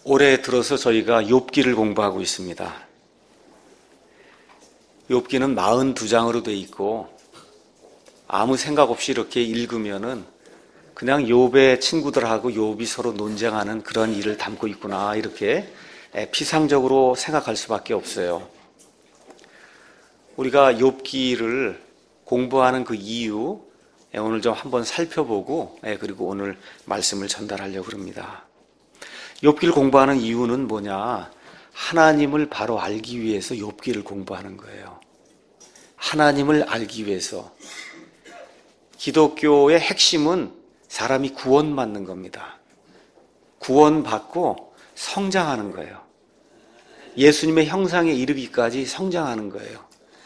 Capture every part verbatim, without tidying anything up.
올해 들어서 저희가 욥기를 공부하고 있습니다. 욥기는 사십이 장으로 돼 있고 아무 생각 없이 이렇게 읽으면은 그냥 욥의 친구들하고 욥이 서로 논쟁하는 그런 일을 담고 있구나, 이렇게 피상적으로 생각할 수밖에 없어요. 우리가 욥기를 공부하는 그 이유, 오늘 좀 한번 살펴보고 그리고 오늘 말씀을 전달하려고 합니다. 욥기를 공부하는 이유는 뭐냐? 하나님을 바로 알기 위해서 욥기를 공부하는 거예요. 하나님을 알기 위해서. 기독교의 핵심은 사람이 구원받는 겁니다. 구원받고 성장하는 거예요. 예수님의 형상에 이르기까지 성장하는 거예요.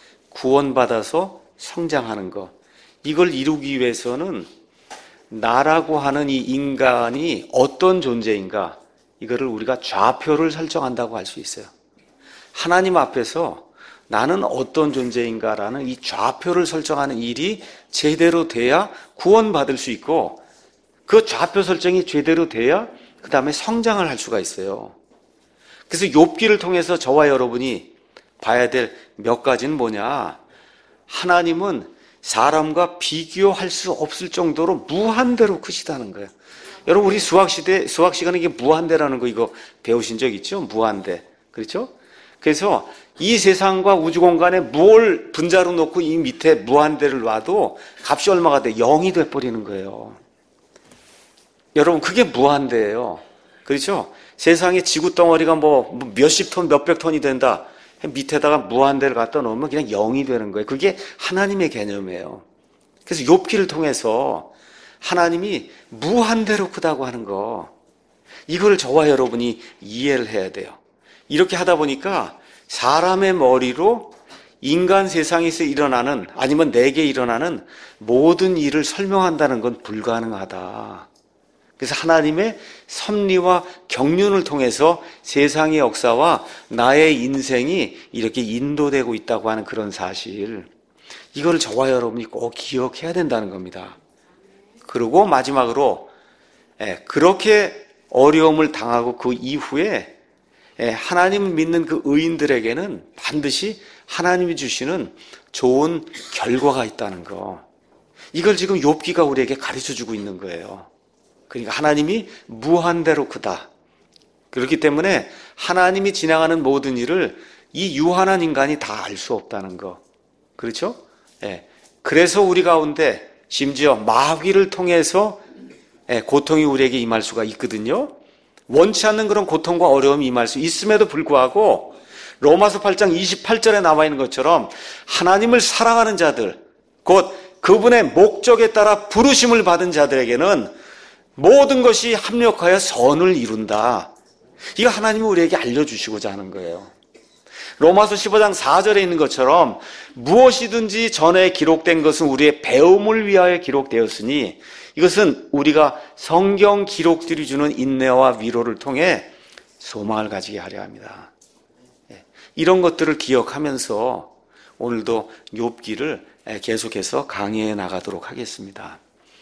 구원받아서 성장하는 것. 이걸 이루기 위해서는 나라고 하는 이 인간이 어떤 존재인가, 이거를 우리가 좌표를 설정한다고 할 수 있어요. 하나님 앞에서 나는 어떤 존재인가라는 이 좌표를 설정하는 일이 제대로 돼야 구원받을 수 있고, 그 좌표 설정이 제대로 돼야 그 다음에 성장을 할 수가 있어요. 그래서 욥기를 통해서 저와 여러분이 봐야 될 몇 가지는 뭐냐? 하나님은 사람과 비교할 수 없을 정도로 무한대로 크시다는 거예요. 여러분, 우리 수학 시대, 수학 시간에 이게 무한대라는 거 이거 배우신 적 있죠? 무한대. 그렇죠? 그래서 이 세상과 우주 공간에 뭘 분자로 놓고 이 밑에 무한대를 놔도 값이 얼마가 돼? 영이 돼버리는 거예요. 여러분, 그게 무한대예요. 그렇죠? 세상에 지구 덩어리가 뭐 몇십 톤, 몇백 톤이 된다. 밑에다가 무한대를 갖다 놓으면 그냥 영이 되는 거예요. 그게 하나님의 개념이에요. 그래서 욥기를 통해서 하나님이 무한대로 크다고 하는 거, 이걸 저와 여러분이 이해를 해야 돼요. 이렇게 하다 보니까 사람의 머리로 인간 세상에서 일어나는, 아니면 내게 일어나는 모든 일을 설명한다는 건 불가능하다. 그래서 하나님의 섭리와 경륜을 통해서 세상의 역사와 나의 인생이 이렇게 인도되고 있다고 하는 그런 사실, 이걸 저와 여러분이 꼭 기억해야 된다는 겁니다. 그리고 마지막으로 그렇게 어려움을 당하고 그 이후에 하나님을 믿는 그 의인들에게는 반드시 하나님이 주시는 좋은 결과가 있다는 거, 이걸 지금 욥기가 우리에게 가르쳐주고 있는 거예요. 그러니까 하나님이 무한대로 크다. 그렇기 때문에 하나님이 진행하는 모든 일을 이 유한한 인간이 다 알 수 없다는 거. 그렇죠? 예. 그래서 우리 가운데 심지어 마귀를 통해서 고통이 우리에게 임할 수가 있거든요. 원치 않는 그런 고통과 어려움이 임할 수 있음에도 불구하고 로마서 팔 장 이십팔 절에 나와 있는 것처럼 하나님을 사랑하는 자들, 곧 그분의 목적에 따라 부르심을 받은 자들에게는 모든 것이 합력하여 선을 이룬다. 이거 하나님이 우리에게 알려주시고자 하는 거예요. 로마서 십오 장 사 절에 있는 것처럼 무엇이든지 전에 기록된 것은 우리의 배움을 위하여 기록되었으니 이것은 우리가 성경 기록들이 주는 인내와 위로를 통해 소망을 가지게 하려 합니다. 이런 것들을 기억하면서 오늘도 욥기를 계속해서 강의해 나가도록 하겠습니다.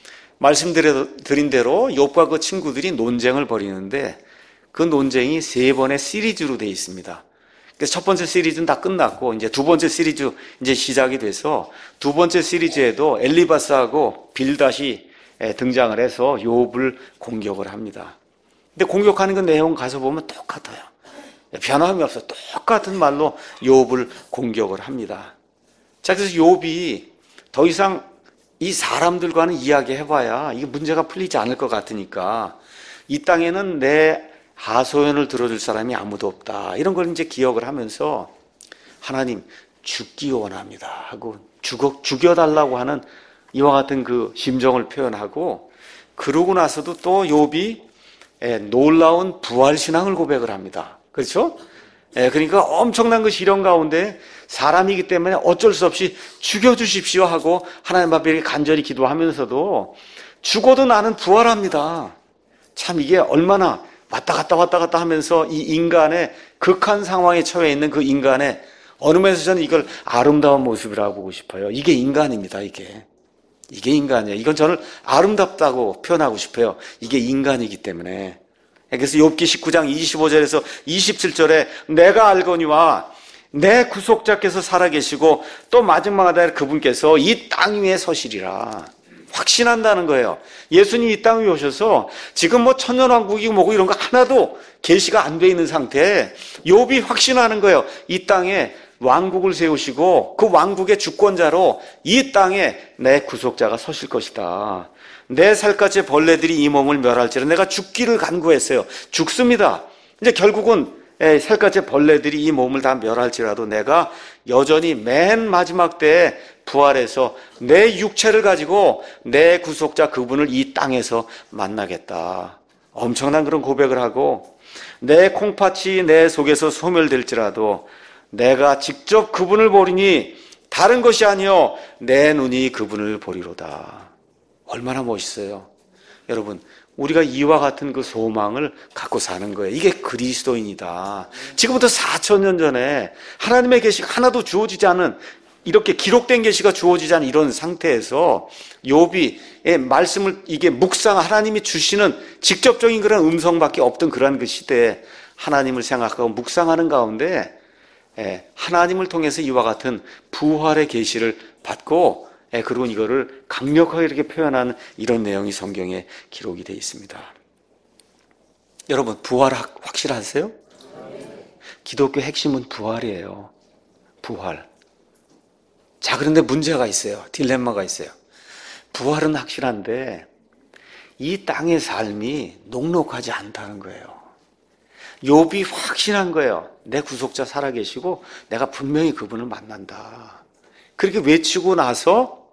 말씀드린 대로 욥과 그 친구들이 논쟁을 벌이는데 그 논쟁이 세 번의 시리즈로 되어 있습니다. 그래서 첫 번째 시리즈는 다 끝났고 이제 두 번째 시리즈 이제 시작이 돼서 두 번째 시리즈에도 엘리바스하고 빌닷이 등장을 해서 욥을 공격을 합니다. 근데 공격하는 그 내용 가서 보면 똑같아요. 변함이 없어요. 똑같은 말로 욥을 공격을 합니다. 자, 그래서 욥이 더 이상 이 사람들과는 이야기해봐야 이게 문제가 풀리지 않을 것 같으니까 이 땅에는 내 하소연을 들어줄 사람이 아무도 없다, 이런 걸 이제 기억을 하면서 하나님 죽기 원합니다 하고 죽어, 죽여달라고 하는 이와 같은 그 심정을 표현하고, 그러고 나서도 또 욥이 놀라운 부활신앙을 고백을 합니다. 그렇죠? 그러니까 엄청난 그 시련 가운데 사람이기 때문에 어쩔 수 없이 죽여주십시오 하고 하나님 앞에 간절히 기도하면서도 죽어도 나는 부활합니다. 참 이게 얼마나 왔다 갔다 왔다 갔다 하면서 이 인간의 극한 상황에 처해 있는 그 인간의 어느 면에서 저는 이걸 아름다운 모습이라고 보고 싶어요. 이게 인간입니다. 이게 이게 인간이에요. 이건 저는 아름답다고 표현하고 싶어요. 이게 인간이기 때문에. 그래서 욥기 십구 장 이십오 절에서 이십칠 절에 내가 알거니와 내 구속자께서 살아계시고 또 마지막에 그분께서 이 땅 위에 서시리라. 확신한다는 거예요. 예수님 이 땅 위에 오셔서 지금 뭐 천년왕국이고 뭐고 이런 거 하나도 계시가 안 돼 있는 상태에 욥이 확신하는 거예요. 이 땅에 왕국을 세우시고 그 왕국의 주권자로 이 땅에 내 구속자가 서실 것이다. 내 살갗의 벌레들이 이 몸을 멸할지라. 내가 죽기를 간구했어요. 죽습니다. 이제 결국은 살갗의 벌레들이 이 몸을 다 멸할지라도 내가 여전히 맨 마지막 때에 부활해서 내 육체를 가지고 내 구속자 그분을 이 땅에서 만나겠다. 엄청난 그런 고백을 하고 내 콩팥이 내 속에서 소멸될지라도 내가 직접 그분을 보리니 다른 것이 아니요 내 눈이 그분을 보리로다. 얼마나 멋있어요. 여러분, 우리가 이와 같은 그 소망을 갖고 사는 거예요. 이게 그리스도인이다. 지금부터 사천 년 전에 하나님의 계시가 하나도 주어지지 않은, 이렇게 기록된 계시가 주어지지 않은 이런 상태에서 욥이의 말씀을 이게 묵상, 하나님이 주시는 직접적인 그런 음성밖에 없던 그러한 그 시대에 하나님을 생각하고 묵상하는 가운데 하나님을 통해서 이와 같은 부활의 계시를 받고 그리고 이거를 강력하게 이렇게 표현하는 이런 내용이 성경에 기록이 되어 있습니다. 여러분, 부활 확실하세요? 기독교 핵심은 부활이에요. 부활. 자, 그런데 문제가 있어요. 딜레마가 있어요. 부활은 확실한데 이 땅의 삶이 녹록하지 않다는 거예요. 욥이 확신한 거예요. 내 구속자 살아계시고 내가 분명히 그분을 만난다. 그렇게 외치고 나서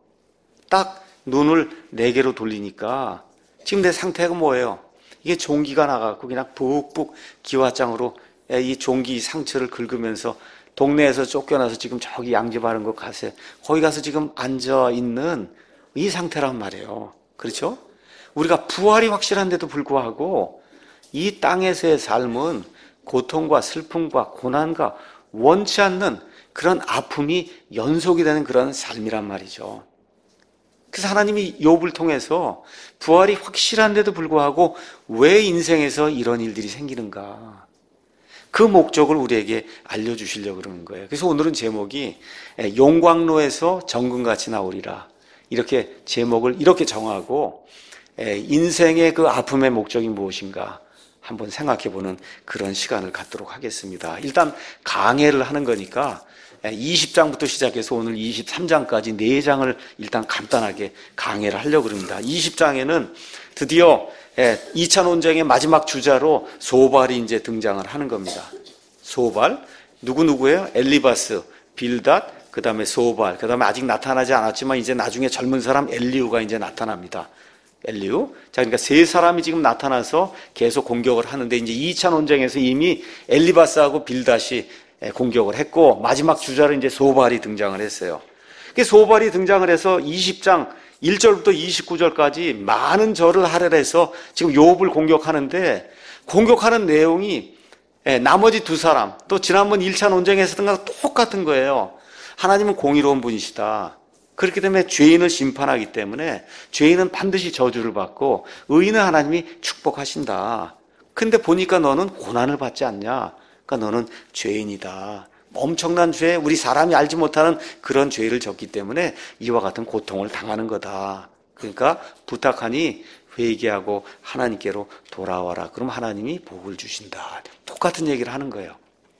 딱 눈을 내게로 돌리니까 지금 내 상태가 뭐예요? 이게 종기가 나가고 그냥 푹푹 기와장으로 이 종기 상처를 긁으면서 동네에서 쫓겨나서 지금 저기 양지 바른 곳 가세요. 거기 가서 지금 앉아 있는 이 상태란 말이에요. 그렇죠? 우리가 부활이 확실한데도 불구하고 이 땅에서의 삶은 고통과 슬픔과 고난과 원치 않는 그런 아픔이 연속이 되는 그런 삶이란 말이죠. 그래서 하나님이 욥을 통해서 부활이 확실한데도 불구하고 왜 인생에서 이런 일들이 생기는가, 그 목적을 우리에게 알려주시려고 그러는 거예요. 그래서 오늘은 제목이 용광로에서 정금같이 나오리라, 이렇게 제목을 이렇게 정하고 인생의 그 아픔의 목적이 무엇인가 한번 생각해보는 그런 시간을 갖도록 하겠습니다. 일단 강해를 하는 거니까 이십 장부터 시작해서 오늘 이십삼 장까지 네 장을 일단 간단하게 강해를 하려고 합니다. 이십 장에는 드디어 이 차 논쟁의 마지막 주자로 소발이 이제 등장을 하는 겁니다. 소발, 누구누구예요? 엘리바스, 빌닷, 그 다음에 소발, 그 다음에 아직 나타나지 않았지만 이제 나중에 젊은 사람 엘리우가 이제 나타납니다. 엘리우. 자, 그러니까 세 사람이 지금 나타나서 계속 공격을 하는데 이제 이 차 논쟁에서 이미 엘리바스하고 빌닷이 공격을 했고 마지막 주자로 이제 소발이 등장을 했어요. 그 소발이 등장을 해서 이십 장 일 절부터 이십구 절까지 많은 절을 할애해서 지금 욥을 공격하는데, 공격하는 내용이 나머지 두 사람, 또 지난번 일 차 논쟁에서던 거랑 똑같은 거예요. 하나님은 공의로운 분이시다. 그렇기 때문에 죄인을 심판하기 때문에 죄인은 반드시 저주를 받고 의인은 하나님이 축복하신다. 근데 보니까 너는 고난을 받지 않냐? 그러니까 너는 죄인이다. 엄청난 죄, 우리 사람이 알지 못하는 그런 죄를 졌기 때문에 이와 같은 고통을 당하는 거다. 그러니까 부탁하니 회개하고 하나님께로 돌아와라. 그럼 하나님이 복을 주신다. 똑같은 얘기를 하는 거예요.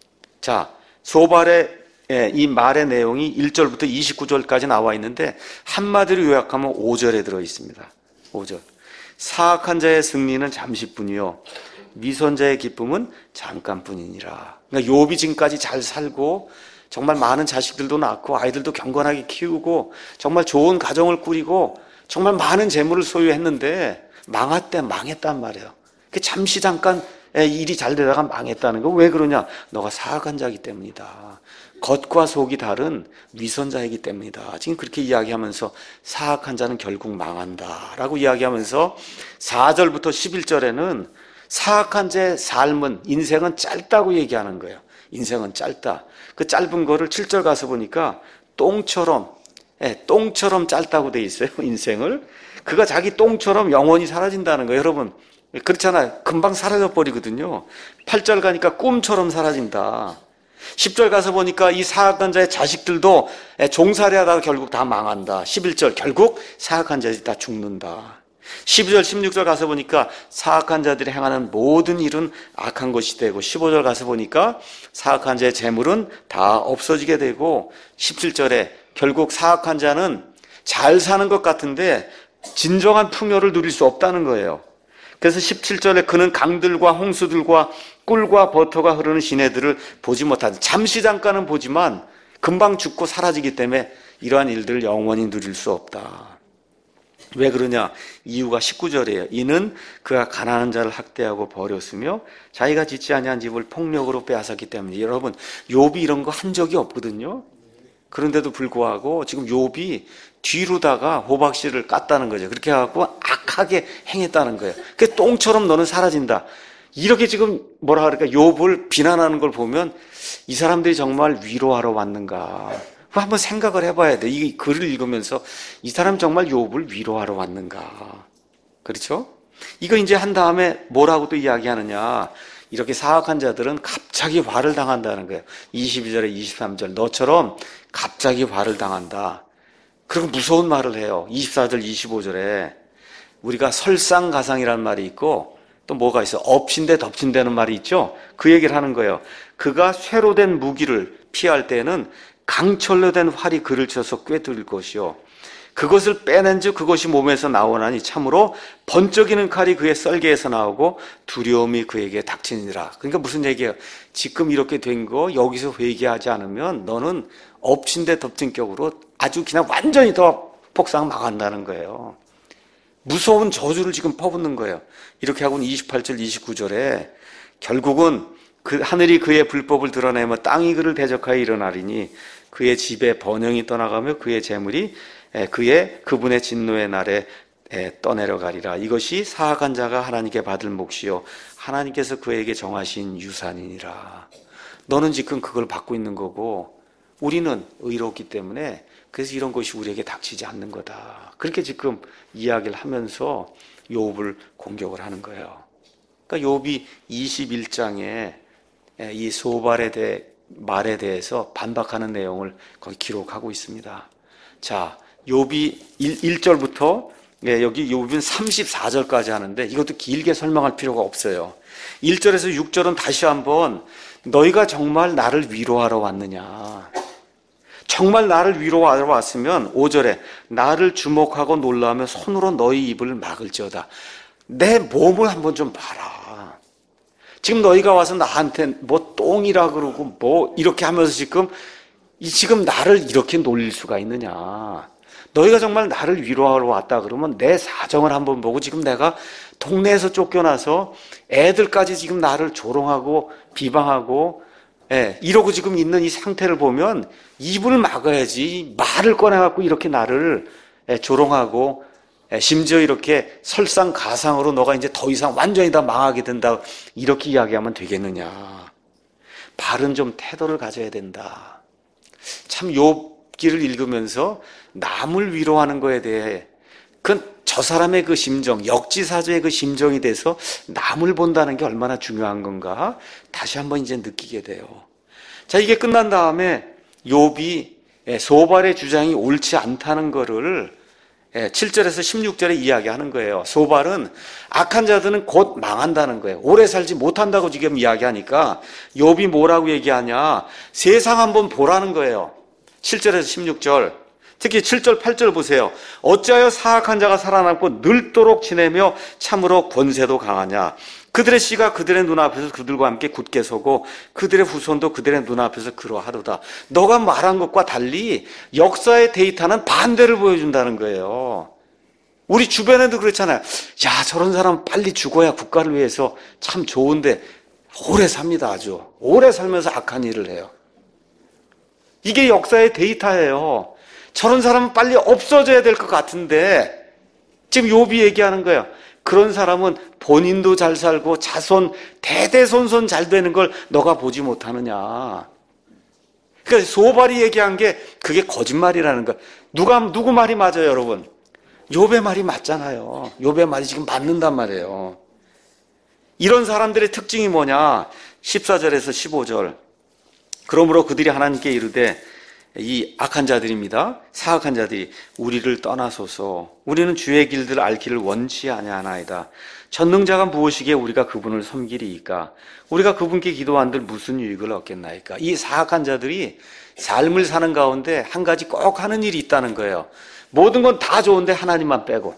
자, 소발의 이 말의 내용이 일 절부터 이십구 절까지 나와 있는데 한마디로 요약하면 오 절에 들어 있습니다. 오 절. 사악한 자의 승리는 잠시뿐이요 미선자의 기쁨은 잠깐뿐이니라. 그러니까 욥이 지금까지 잘 살고 정말 많은 자식들도 낳고 아이들도 경건하게 키우고 정말 좋은 가정을 꾸리고 정말 많은 재물을 소유했는데 망했대, 망했단 말이에요. 잠시 잠깐 일이 잘 되다가 망했다는 거. 왜 그러냐? 너가 사악한 자이기 때문이다. 겉과 속이 다른 위선자이기 때문이다. 지금 그렇게 이야기하면서 사악한 자는 결국 망한다라고 이야기하면서 사 절부터 십일 절에는 사악한 자의 삶은, 인생은 짧다고 얘기하는 거예요. 인생은 짧다. 그 짧은 거를 칠 절 가서 보니까 똥처럼, 예, 똥처럼 짧다고 돼 있어요. 인생을. 그가 자기 똥처럼 영원히 사라진다는 거예요. 여러분, 그렇잖아요. 금방 사라져 버리거든요. 팔 절 가니까 꿈처럼 사라진다. 십 절 가서 보니까 이 사악한 자의 자식들도 종살이 하다가 결국 다 망한다. 십일 절 결국 사악한 자들이 다 죽는다. 십이 절 십육 절 가서 보니까 사악한 자들이 행하는 모든 일은 악한 것이 되고, 십오 절 가서 보니까 사악한 자의 재물은 다 없어지게 되고, 십칠 절에 결국 사악한 자는 잘 사는 것 같은데 진정한 풍요를 누릴 수 없다는 거예요. 그래서 십칠 절에 그는 강들과 홍수들과 꿀과 버터가 흐르는 시내들을 보지 못한다. 잠시 잠깐은 보지만 금방 죽고 사라지기 때문에 이러한 일들을 영원히 누릴 수 없다. 왜 그러냐? 이유가 십구 절이에요. 이는 그가 가난한 자를 학대하고 버렸으며 자기가 짓지 아니한 집을 폭력으로 빼앗았기 때문에. 여러분, 욥이 이런 거 한 적이 없거든요. 그런데도 불구하고 지금 욥이 뒤로다가 호박씨를 깠다는 거죠. 그렇게 해갖고 악하게 행했다는 거예요. 그 똥처럼 너는 사라진다. 이렇게 지금 뭐라 그럴까, 욥을 비난하는 걸 보면 이 사람들이 정말 위로하러 왔는가 한번 생각을 해봐야 돼. 이 글을 읽으면서 이 사람 정말 욥을 위로하러 왔는가. 그렇죠? 이거 이제 한 다음에 뭐라고 또 이야기하느냐. 이렇게 사악한 자들은 갑자기 화를 당한다는 거예요. 이십이 절에 이십삼 절 너처럼 갑자기 화를 당한다. 그리고 무서운 말을 해요. 이십사 절 이십오 절에 우리가 설상가상이라는 말이 있고 또 뭐가 있어? 엎친데 덮친다는 말이 있죠. 그 얘기를 하는 거예요. 그가 쇠로 된 무기를 피할 때는 강철로 된 활이 그를 쳐서 꿰뚫을 것이요 그것을 빼낸즉 그것이 몸에서 나오나니 참으로 번쩍이는 칼이 그의 썰개에서 나오고 두려움이 그에게 닥치니라. 그러니까 무슨 얘기예요? 지금 이렇게 된 거 여기서 회개하지 않으면 너는 엎친 데 덮친 격으로 아주 그냥 완전히 더 폭삭 망한다는 거예요. 무서운 저주를 지금 퍼붓는 거예요. 이렇게 하고는 이십팔 절 이십구 절에 결국은 그 하늘이 그의 불법을 드러내며 땅이 그를 대적하여 일어나리니 그의 집에 번영이 떠나가며 그의 재물이 그의 그분의 진노의 날에 떠내려가리라. 이것이 사악한 자가 하나님께 받을 몫이요 하나님께서 그에게 정하신 유산이니라. 너는 지금 그걸 받고 있는 거고 우리는 의롭기 때문에 그래서 이런 것이 우리에게 닥치지 않는 거다. 그렇게 지금 이야기를 하면서 욥을 공격을 하는 거예요. 그러니까 욥이 이십일 장에 이 소발에 대해 말에 대해서 반박하는 내용을 거기 기록하고 있습니다. 자, 욥이 일 절부터 여기 욥은 삼십사 절까지 하는데 이것도 길게 설명할 필요가 없어요. 일 절에서 육 절은 다시 한번 너희가 정말 나를 위로하러 왔느냐, 정말 나를 위로하러 왔으면 오 절에 나를 주목하고 놀라며 손으로 너희 입을 막을지어다. 내 몸을 한번 좀 봐라. 지금 너희가 와서 나한테 뭐 똥이라 그러고 뭐 이렇게 하면서 지금 지금 나를 이렇게 놀릴 수가 있느냐. 너희가 정말 나를 위로하러 왔다 그러면 내 사정을 한번 보고 지금 내가 동네에서 쫓겨나서 애들까지 지금 나를 조롱하고 비방하고 예, 이러고 지금 있는 이 상태를 보면 입을 막아야지 말을 꺼내갖고 이렇게 나를 예, 조롱하고 예, 심지어 이렇게 설상가상으로 너가 이제 더 이상 완전히 다 망하게 된다 이렇게 이야기하면 되겠느냐. 바른 좀 태도를 가져야 된다. 참 욥기를 읽으면서 남을 위로하는 거에 대해 그 저 사람의 그 심정, 역지사지의 그 심정이 돼서 남을 본다는 게 얼마나 중요한 건가 다시 한번 이제 느끼게 돼요. 자, 이게 끝난 다음에 욥이 소발의 주장이 옳지 않다는 거를 칠 절에서 십육 절에 이야기하는 거예요. 소발은 악한 자들은 곧 망한다는 거예요. 오래 살지 못한다고 지금 이야기하니까 욥이 뭐라고 얘기하냐, 세상 한번 보라는 거예요. 칠 절에서 십육 절, 특히 칠 절 팔 절 보세요. 어찌하여 사악한 자가 살아남고 늙도록 지내며 참으로 권세도 강하냐. 그들의 씨가 그들의 눈앞에서 그들과 함께 굳게 서고 그들의 후손도 그들의 눈앞에서 그러하도다. 너가 말한 것과 달리 역사의 데이터는 반대를 보여준다는 거예요. 우리 주변에도 그렇잖아요. 야, 저런 사람 빨리 죽어야 국가를 위해서 참 좋은데 오래 삽니다. 아주 오래 살면서 악한 일을 해요. 이게 역사의 데이터예요. 저런 사람은 빨리 없어져야 될 것 같은데 지금 욥이 얘기하는 거예요. 그런 사람은 본인도 잘 살고 자손 대대손손 잘 되는 걸 너가 보지 못하느냐. 그러니까 소발이 얘기한 게 그게 거짓말이라는 거예요. 누가 누구 말이 맞아요, 여러분? 욥의 말이 맞잖아요. 욥의 말이 지금 맞는단 말이에요. 이런 사람들의 특징이 뭐냐? 십사 절에서 십오 절. 그러므로 그들이 하나님께 이르되, 이 악한 자들입니다. 사악한 자들이 우리를 떠나소서. 우리는 주의 길들 앓기를 원치 아니하나이다. 전능자가 무엇이기에 우리가 그분을 섬기리이까? 우리가 그분께 기도한들 무슨 유익을 얻겠나이까? 이 사악한 자들이 삶을 사는 가운데 한 가지 꼭 하는 일이 있다는 거예요. 모든 건 다 좋은데 하나님만 빼고.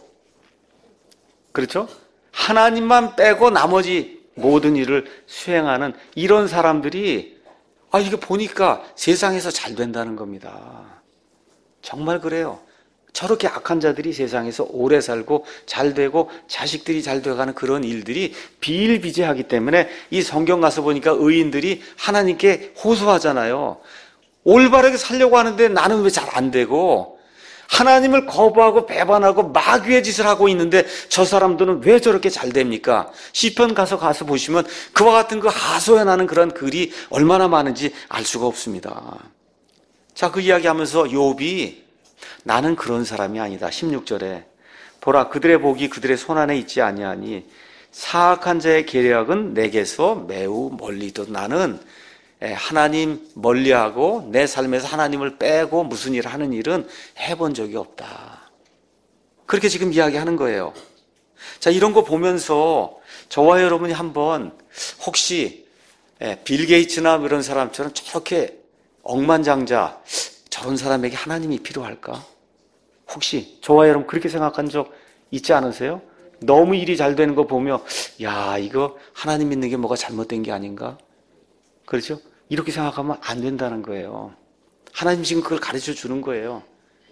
그렇죠? 하나님만 빼고 나머지 모든 일을 수행하는 이런 사람들이, 아, 이거 보니까 세상에서 잘 된다는 겁니다. 정말 그래요. 저렇게 악한 자들이 세상에서 오래 살고 잘 되고 자식들이 잘 돼가는 그런 일들이 비일비재하기 때문에 이 성경 가서 보니까 의인들이 하나님께 호소하잖아요. 올바르게 살려고 하는데 나는 왜 잘 안 되고, 하나님을 거부하고 배반하고 마귀의 짓을 하고 있는데 저 사람들은 왜 저렇게 잘 됩니까? 시편 가서 가서 보시면 그와 같은 그 하소연하는 그런 글이 얼마나 많은지 알 수가 없습니다. 자, 그 이야기하면서 욥이 나는 그런 사람이 아니다. 십육 절에 보라, 그들의 복이 그들의 손안에 있지 아니하니 사악한 자의 계략은 내게서 매우 멀리도. 나는 하나님 멀리하고 내 삶에서 하나님을 빼고 무슨 일을 하는 일은 해본 적이 없다. 그렇게 지금 이야기하는 거예요. 자, 이런 거 보면서 저와 여러분이 한번 혹시 빌 게이츠나 이런 사람처럼 저렇게 억만장자, 저런 사람에게 하나님이 필요할까? 혹시 저와 여러분 그렇게 생각한 적 있지 않으세요? 너무 일이 잘 되는 거 보며 야, 이거 하나님 믿는 게 뭐가 잘못된 게 아닌가? 그렇죠? 이렇게 생각하면 안 된다는 거예요. 하나님 지금 그걸 가르쳐 주는 거예요.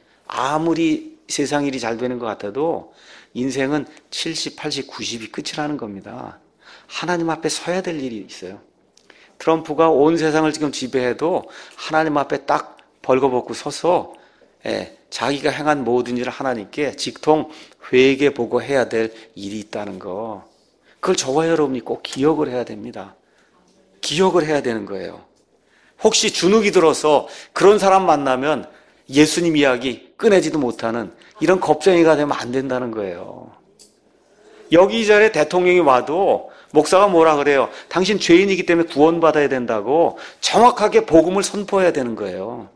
아무리 세상 일이 잘 되는 것 같아도 인생은 칠십, 팔십, 구십이 끝이라는 겁니다. 하나님 앞에 서야 될 일이 있어요. 트럼프가 온 세상을 지금 지배해도 하나님 앞에 딱 벌거벗고 서서 예, 자기가 행한 모든 일을 하나님께 직통 회개 보고 해야 될 일이 있다는 거, 그걸 저와 여러분이 꼭 기억을 해야 됩니다. 기억을 해야 되는 거예요. 혹시 주눅이 들어서 그런 사람 만나면 예수님 이야기 꺼내지도 못하는 이런 겁쟁이가 되면 안 된다는 거예요. 여기 이 자리에 대통령이 와도 목사가 뭐라 그래요? 당신 죄인이기 때문에 구원받아야 된다고 정확하게 복음을 선포해야 되는 거예요.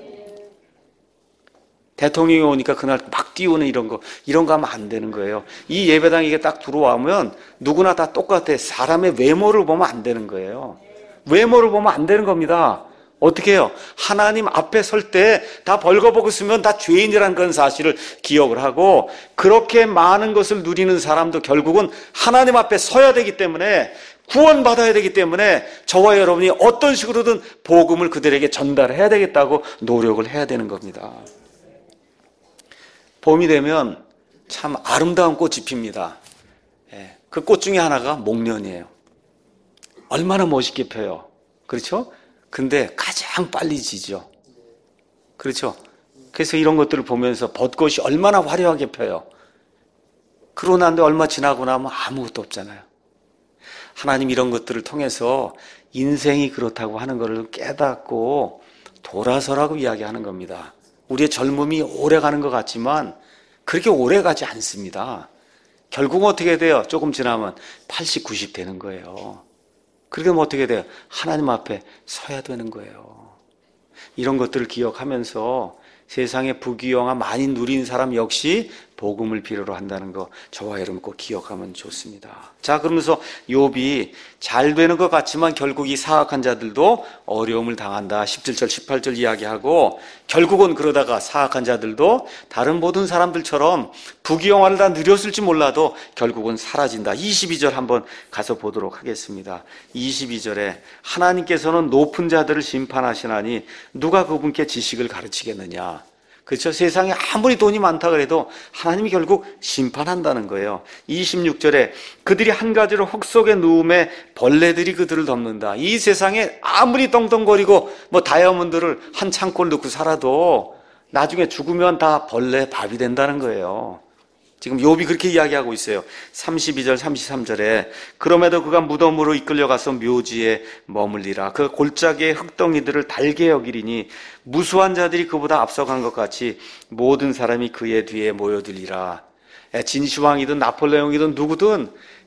대통령이 오니까 그날 막 띄우는 이런 거, 이런 거 하면 안 되는 거예요. 이 예배당에 이게 딱 들어오면 누구나 다 똑같아. 사람의 외모를 보면 안 되는 거예요. 외모를 보면 안 되는 겁니다. 어떻게 해요? 하나님 앞에 설 때 다 벌거벗으면 다 죄인이라는 그런 사실을 기억을 하고, 그렇게 많은 것을 누리는 사람도 결국은 하나님 앞에 서야 되기 때문에, 구원받아야 되기 때문에 저와 여러분이 어떤 식으로든 복음을 그들에게 전달해야 되겠다고 노력을 해야 되는 겁니다. 봄이 되면 참 아름다운 꽃이 핍니다. 그 꽃 중에 하나가 목련이에요. 얼마나 멋있게 펴요. 그렇죠? 근데 가장 빨리 지죠. 그렇죠? 그래서 이런 것들을 보면서 벚꽃이 얼마나 화려하게 펴요. 그러고 난데 얼마 지나고 나면 아무것도 없잖아요. 하나님 이런 것들을 통해서 인생이 그렇다고 하는 것을 깨닫고 돌아서라고 이야기하는 겁니다. 우리의 젊음이 오래 가는 것 같지만 그렇게 오래 가지 않습니다. 결국은 어떻게 돼요? 조금 지나면 팔십, 구십 되는 거예요. 그렇게 하면 어떻게 돼요? 하나님 앞에 서야 되는 거예요. 이런 것들을 기억하면서 세상의 부귀영화 많이 누린 사람 역시 복음을 필요로 한다는 거 저와 여러분 꼭 기억하면 좋습니다. 자, 그러면서 욥이 잘 되는 것 같지만 결국 이 사악한 자들도 어려움을 당한다. 십칠 절, 십팔 절 이야기하고, 결국은 그러다가 사악한 자들도 다른 모든 사람들처럼 부귀영화를 다 누렸을지 몰라도 결국은 사라진다. 이십이 절 한번 가서 보도록 하겠습니다. 이십이 절에 하나님께서는 높은 자들을 심판하시나니 누가 그분께 지식을 가르치겠느냐. 그렇죠? 세상에 아무리 돈이 많다 그래도 하나님이 결국 심판한다는 거예요. 이십육 절에 그들이 한 가지로 흙 속에 누움에 벌레들이 그들을 덮는다. 이 세상에 아무리 떵떵거리고 뭐 다이아몬드를 한 창고를 넣고 살아도 나중에 죽으면 다 벌레 밥이 된다는 거예요. 지금 욥이 그렇게 이야기하고 있어요. 삼십이 절, 삼십삼 절에 그럼에도 그가 무덤으로 이끌려가서 묘지에 머물리라. 그 골짜기의 흙덩이들을 달게 여기리니 무수한 자들이 그보다 앞서간 것 같이 모든 사람이 그의 뒤에 모여들리라. 진시황이든 나폴레옹이든 누구든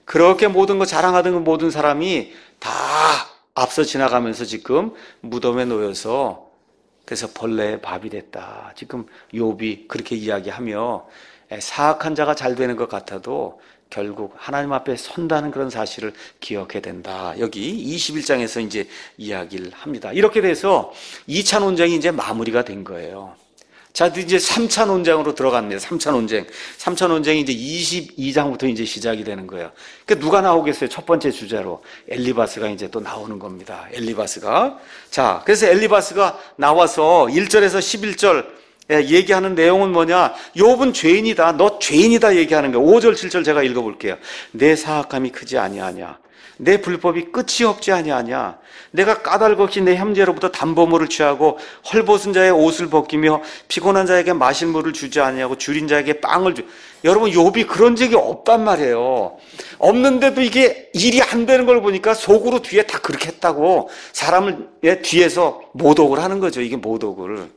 그렇게 모든 거 자랑하던 모든 사람이 다 앞서 지나가면서 지금 무덤에 놓여서 그래서 벌레의 밥이 됐다. 지금 욥이 그렇게 이야기하며 사악한 자가 잘 되는 것 같아도 결국 하나님 앞에 선다는 그런 사실을 기억해야 된다. 여기 이십일 장에서 이제 이야기를 합니다. 이렇게 돼서 이 차 논쟁이 이제 마무리가 된 거예요. 자, 이제 삼 차 논쟁으로 들어갑니다. 삼 차 논쟁. 삼 차 논쟁이 이제 이십이 장부터 이제 시작이 되는 거예요. 그러니까 누가 나오겠어요? 첫 번째 주제로. 엘리바스가 이제 또 나오는 겁니다. 엘리바스가. 자, 그래서 엘리바스가 나와서 일 절에서 십일 절 얘기하는 내용은 뭐냐? 욥은 죄인이다. 너 죄인이다 얘기하는 거예요. 오 절, 칠 절 제가 읽어볼게요. 내 사악함이 크지 아니하냐? 내 불법이 끝이 없지 아니하냐? 내가 까닭없이 내 형제로부터 담보물을 취하고 헐벗은 자의 옷을 벗기며 피곤한 자에게 마실 물을 주지 아니하고 줄인 자에게 빵을 주. 여러분, 욥이 그런 적이 없단 말이에요. 없는데도 이게 일이 안 되는 걸 보니까 속으로 뒤에 다 그렇게 했다고 사람을 뒤에서 모독을 하는 거죠. 이게 모독을.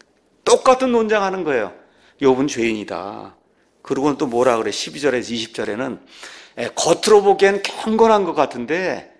똑같은 논쟁하는 거예요. 욥은 죄인이다. 그리고는 또 뭐라 그래? 십이 절에서 이십 절에는 겉으로 보기엔 경건한 것 같은데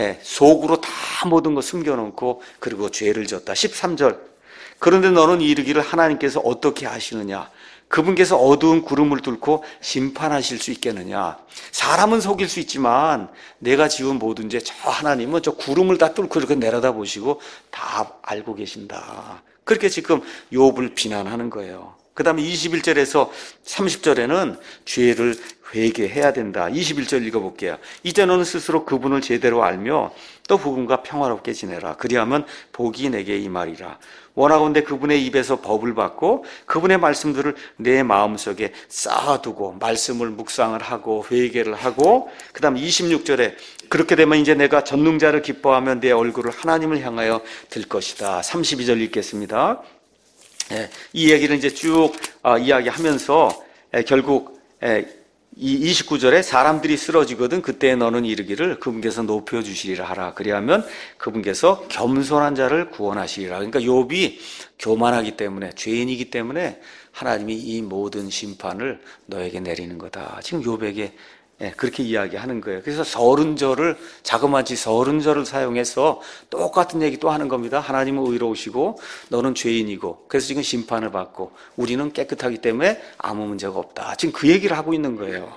속으로 다 모든 거 숨겨놓고 그리고 죄를 졌다. 십삼 절. 그런데 너는 이르기를 하나님께서 어떻게 하시느냐? 그분께서 어두운 구름을 뚫고 심판하실 수 있겠느냐? 사람은 속일 수 있지만 내가 지은 모든 죄 저 하나님은 저 구름을 다 뚫고 이렇게 내려다 보시고 다 알고 계신다. 그렇게 지금 욥을 비난하는 거예요. 그 다음에 이십일 절에서 삼십 절에는 죄를 회개해야 된다. 이십일 절 읽어볼게요. 이제 너는 스스로 그분을 제대로 알며 또 그분과 평화롭게 지내라. 그리하면 복이 내게 임하리라. 원하건대 그분의 입에서 법을 받고 그분의 말씀들을 내 마음속에 쌓아두고 말씀을 묵상을 하고 회개를 하고 그 다음 이십육 절에 그렇게 되면 이제 내가 전능자를 기뻐하며 내 얼굴을 하나님을 향하여 들 것이다. 삼십이 절 읽겠습니다. 예, 이 얘기를 이제 쭉 어, 이야기하면서 예, 결국 예, 이 이십구 절에 사람들이 쓰러지거든 그때 너는 이르기를 그분께서 높여주시리라 하라. 그리하면 그분께서 겸손한 자를 구원하시리라. 그러니까 욥이 교만하기 때문에 죄인이기 때문에 하나님이 이 모든 심판을 너에게 내리는 거다. 지금 욥에게 예, 그렇게 이야기하는 거예요. 그래서 서른절을 자그마치 서른절을 사용해서 똑같은 얘기 또 하는 겁니다. 하나님은 의로우시고 너는 죄인이고 그래서 지금 심판을 받고 우리는 깨끗하기 때문에 아무 문제가 없다. 지금 그 얘기를 하고 있는 거예요.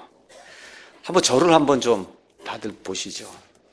한번 저를 한번 좀 다들 보시죠.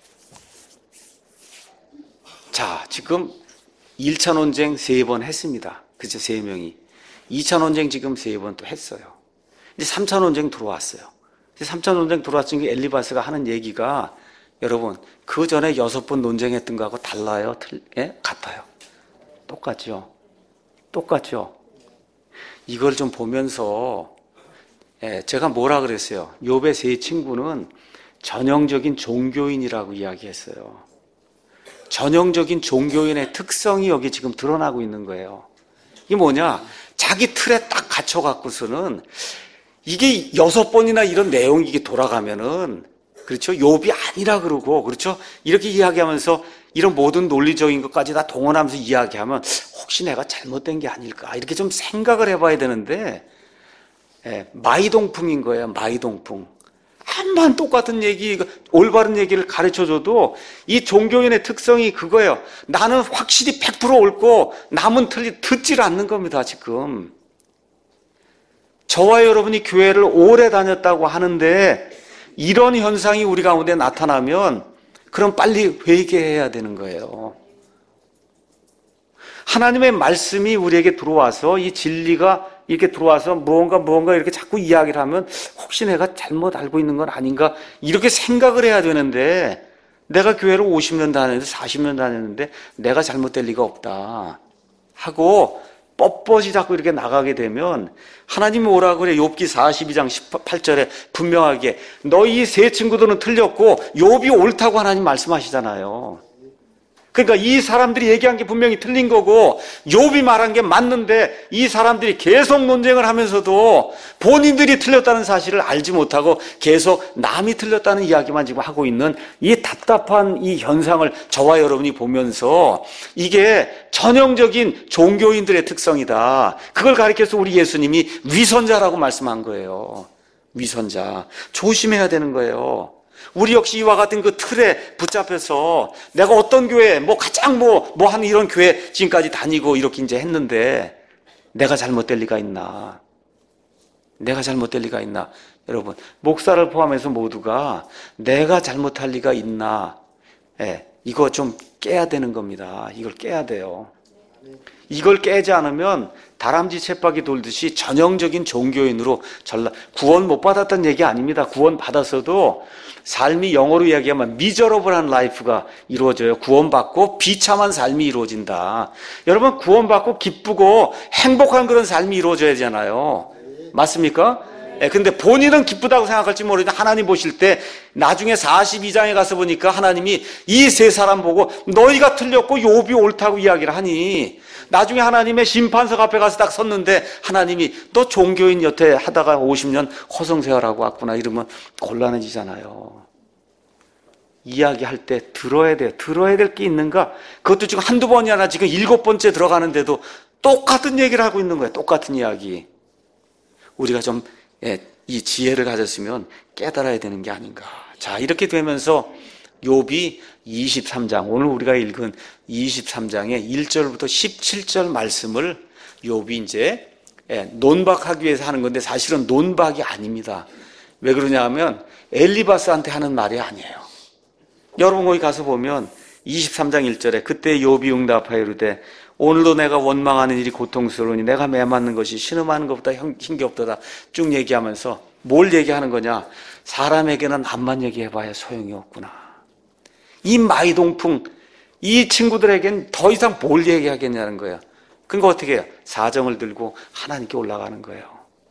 자, 지금 일 차 논쟁 세 번 했습니다. 그죠? 세 명이. 이 차 논쟁 지금 세 번 또 했어요. 이제 삼 차 논쟁 들어왔어요. 삼 차 논쟁 들어왔으니 엘리바스가 하는 얘기가 여러분 그 전에 여섯 번 논쟁했던 거하고 달라요? 틀, 예? 같아요. 똑같죠? 똑같죠? 이걸 좀 보면서 예, 제가 뭐라 그랬어요? 욥의 세 친구는 전형적인 종교인이라고 이야기했어요. 전형적인 종교인의 특성이 여기 지금 드러나고 있는 거예요. 이게 뭐냐? 자기 틀에 딱 갇혀갖고서는 이게 여섯 번이나 이런 내용이 이게 돌아가면은, 그렇죠? 욥이 아니라 그러고, 그렇죠? 이렇게 이야기하면서 이런 모든 논리적인 것까지 다 동원하면서 이야기하면 혹시 내가 잘못된 게 아닐까? 이렇게 좀 생각을 해봐야 되는데, 예, 마이동풍인 거예요, 마이동풍. 한번 똑같은 얘기, 올바른 얘기를 가르쳐줘도 이 종교인의 특성이 그거예요. 나는 확실히 백 퍼센트 옳고 남은 틀리, 듣질 않는 겁니다, 지금. 저와 여러분이 교회를 오래 다녔다고 하는데 이런 현상이 우리 가운데 나타나면 그럼 빨리 회개해야 되는 거예요. 하나님의 말씀이 우리에게 들어와서 이 진리가 이렇게 들어와서 무언가 무언가 이렇게 자꾸 이야기를 하면 혹시 내가 잘못 알고 있는 건 아닌가 이렇게 생각을 해야 되는데 내가 교회를 오십 년 다녔는데 사십 년 다녔는데 내가 잘못될 리가 없다 하고 뻣뻣이 자꾸 이렇게 나가게 되면 하나님이 뭐라고 그래? 욥기 사십이 장 십팔 절에 분명하게 너희 세 친구들은 틀렸고 욥이 옳다고 하나님 말씀하시잖아요. 그러니까 이 사람들이 얘기한 게 분명히 틀린 거고 욥이 말한 게 맞는데 이 사람들이 계속 논쟁을 하면서도 본인들이 틀렸다는 사실을 알지 못하고 계속 남이 틀렸다는 이야기만 지금 하고 있는 이 답답한 이 현상을 저와 여러분이 보면서 이게 전형적인 종교인들의 특성이다. 그걸 가리켜서 우리 예수님이 위선자라고 말씀한 거예요. 위선자. 조심해야 되는 거예요. 우리 역시 이와 같은 그 틀에 붙잡혀서 내가 어떤 교회, 뭐 가장 뭐, 뭐 하는 이런 교회 지금까지 다니고 이렇게 이제 했는데 내가 잘못될 리가 있나? 내가 잘못될 리가 있나? 여러분, 목사를 포함해서 모두가 내가 잘못할 리가 있나? 예, 이거 좀 깨야 되는 겁니다. 이걸 깨야 돼요. 이걸 깨지 않으면 다람쥐 쳇바퀴 돌듯이 전형적인 종교인으로 전락, 구원 못 받았다는 얘기 아닙니다. 구원 받았어도 삶이 영어로 이야기하면 미저러블한 라이프가 이루어져요. 구원받고 비참한 삶이 이루어진다. 여러분, 구원받고 기쁘고 행복한 그런 삶이 이루어져야 되잖아요. 맞습니까? 예, 근데 본인은 기쁘다고 생각할지 모르는데 하나님 보실 때 나중에 사십이 장에 가서 보니까 하나님이 이 세 사람 보고 너희가 틀렸고 욥이 옳다고 이야기를 하니 나중에 하나님의 심판석 앞에 가서 딱 섰는데 하나님이 또 종교인 여태 하다가 오십 년 허송세월하고 왔구나 이러면 곤란해지잖아요. 이야기할 때 들어야 돼요. 들어야 될 게 있는가? 그것도 지금 한두 번이 아니라 지금 일곱 번째 들어가는데도 똑같은 얘기를 하고 있는 거예요. 똑같은 이야기. 우리가 좀 예, 이 지혜를 가졌으면 깨달아야 되는 게 아닌가. 자, 이렇게 되면서 욥이 이십삼 장, 오늘 우리가 읽은 이십삼 장의 일 절부터 십칠 절 말씀을 욥이 이제 예, 논박하기 위해서 하는 건데 사실은 논박이 아닙니다. 왜 그러냐 하면 엘리바스한테 하는 말이 아니에요. 여러분 거기 가서 보면 이십삼 장 일 절에 그때 욥이 응답하여 이르되 오늘도 내가 원망하는 일이 고통스러우니 내가 매맞는 것이 신음하는 것보다 힘겹도다. 쭉 얘기하면서 뭘 얘기하는 거냐? 사람에게는 남만 얘기해봐야 소용이 없구나. 이 마이동풍, 이 친구들에겐 더 이상 뭘 얘기하겠냐는 거예요. 그러니까 어떻게 해요? 사정을 들고 하나님께 올라가는 거예요.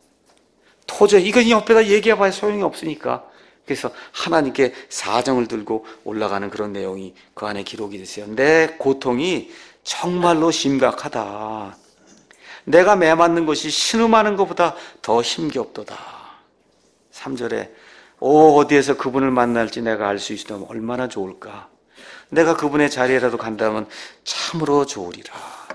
도저히 이건 옆에다 얘기해봐야 소용이 없으니까. 그래서 하나님께 사정을 들고 올라가는 그런 내용이 그 안에 기록이 됐어요. 내 고통이 정말로 심각하다. 내가 매맞는 것이 신음하는 것보다 더 힘겹도다. 삼 절에 오 어디에서 그분을 만날지 내가 알 수 있으면 얼마나 좋을까. 내가 그분의 자리에라도 간다면 참으로 좋으리라.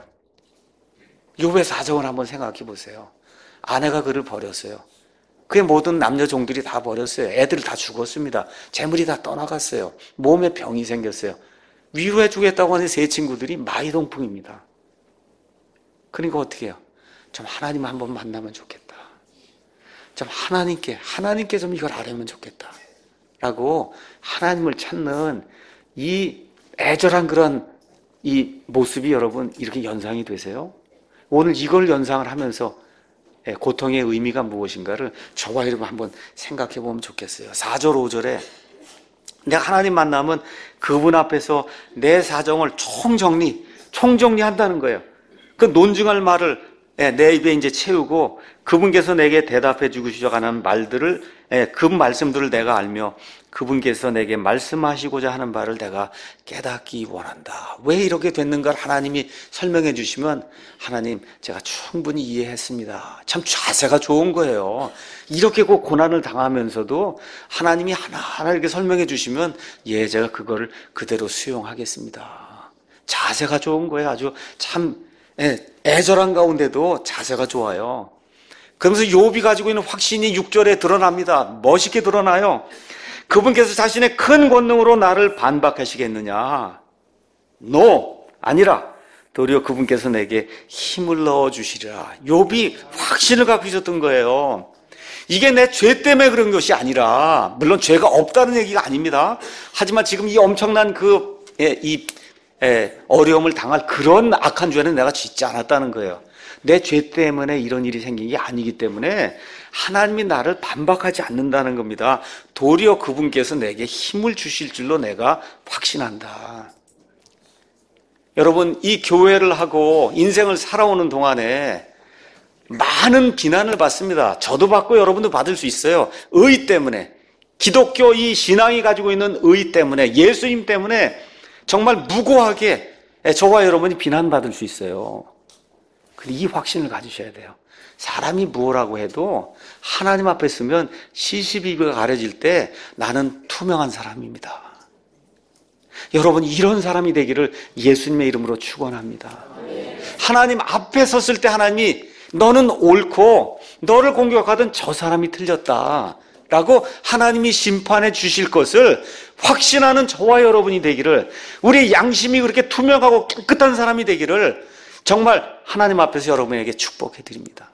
욥의 사정을 한번 생각해 보세요. 아내가 그를 버렸어요. 그의 모든 남녀 종들이 다 버렸어요. 애들이 다 죽었습니다. 재물이 다 떠나갔어요. 몸에 병이 생겼어요. 위로해 주겠다고 하는 세 친구들이 마이동풍입니다. 그러니까 어떻게 해요? 좀 하나님 한번 만나면 좋겠다. 좀 하나님께, 하나님께 좀 이걸 알으면 좋겠다. 라고 하나님을 찾는 이 애절한 그런 이 모습이 여러분 이렇게 연상이 되세요? 오늘 이걸 연상을 하면서 고통의 의미가 무엇인가를 저와 여러분 한번 생각해 보면 좋겠어요. 사 절, 오 절에 내가 하나님 만나면 그분 앞에서 내 사정을 총정리, 총정리한다는 거예요. 그 논증할 말을 내 입에 이제 채우고 그분께서 내게 대답해 주시려고 하는 말들을, 그 말씀들을 내가 알며 그분께서 내게 말씀하시고자 하는 바를 내가 깨닫기 원한다. 왜 이렇게 됐는가를 하나님이 설명해 주시면 하나님 제가 충분히 이해했습니다. 참 자세가 좋은 거예요. 이렇게 그 고난을 당하면서도 하나님이 하나하나 이렇게 설명해 주시면 예 제가 그거를 그대로 수용하겠습니다. 자세가 좋은 거예요. 아주 참 애절한 가운데도 자세가 좋아요. 그러면서 욥이 가지고 있는 확신이 육 절에 드러납니다. 멋있게 드러나요. 그분께서 자신의 큰 권능으로 나를 반박하시겠느냐? No, 아니라 도리어 그분께서 내게 힘을 넣어주시리라. 욥이 확신을 갖고 있었던 거예요. 이게 내 죄 때문에 그런 것이 아니라, 물론 죄가 없다는 얘기가 아닙니다. 하지만 지금 이 엄청난 그, 이, 어려움을 당할 그런 악한 죄는 내가 짓지 않았다는 거예요. 내 죄 때문에 이런 일이 생긴 게 아니기 때문에 하나님이 나를 반박하지 않는다는 겁니다. 도리어 그분께서 내게 힘을 주실 줄로 내가 확신한다. 여러분, 이 교회를 하고 인생을 살아오는 동안에 많은 비난을 받습니다. 저도 받고 여러분도 받을 수 있어요. 의 때문에, 기독교 이 신앙이 가지고 있는 의 때문에, 예수님 때문에 정말 무고하게 저와 여러분이 비난받을 수 있어요. 근데 이 확신을 가지셔야 돼요. 사람이 무엇라고 해도 하나님 앞에 서면 시시비비가 가려질 때 나는 투명한 사람입니다. 여러분, 이런 사람이 되기를 예수님의 이름으로 축원합니다. 하나님 앞에 섰을 때 하나님이 너는 옳고 너를 공격하던 저 사람이 틀렸다 라고 하나님이 심판해 주실 것을 확신하는 저와 여러분이 되기를, 우리의 양심이 그렇게 투명하고 깨끗한 사람이 되기를 정말 하나님 앞에서 여러분에게 축복해 드립니다.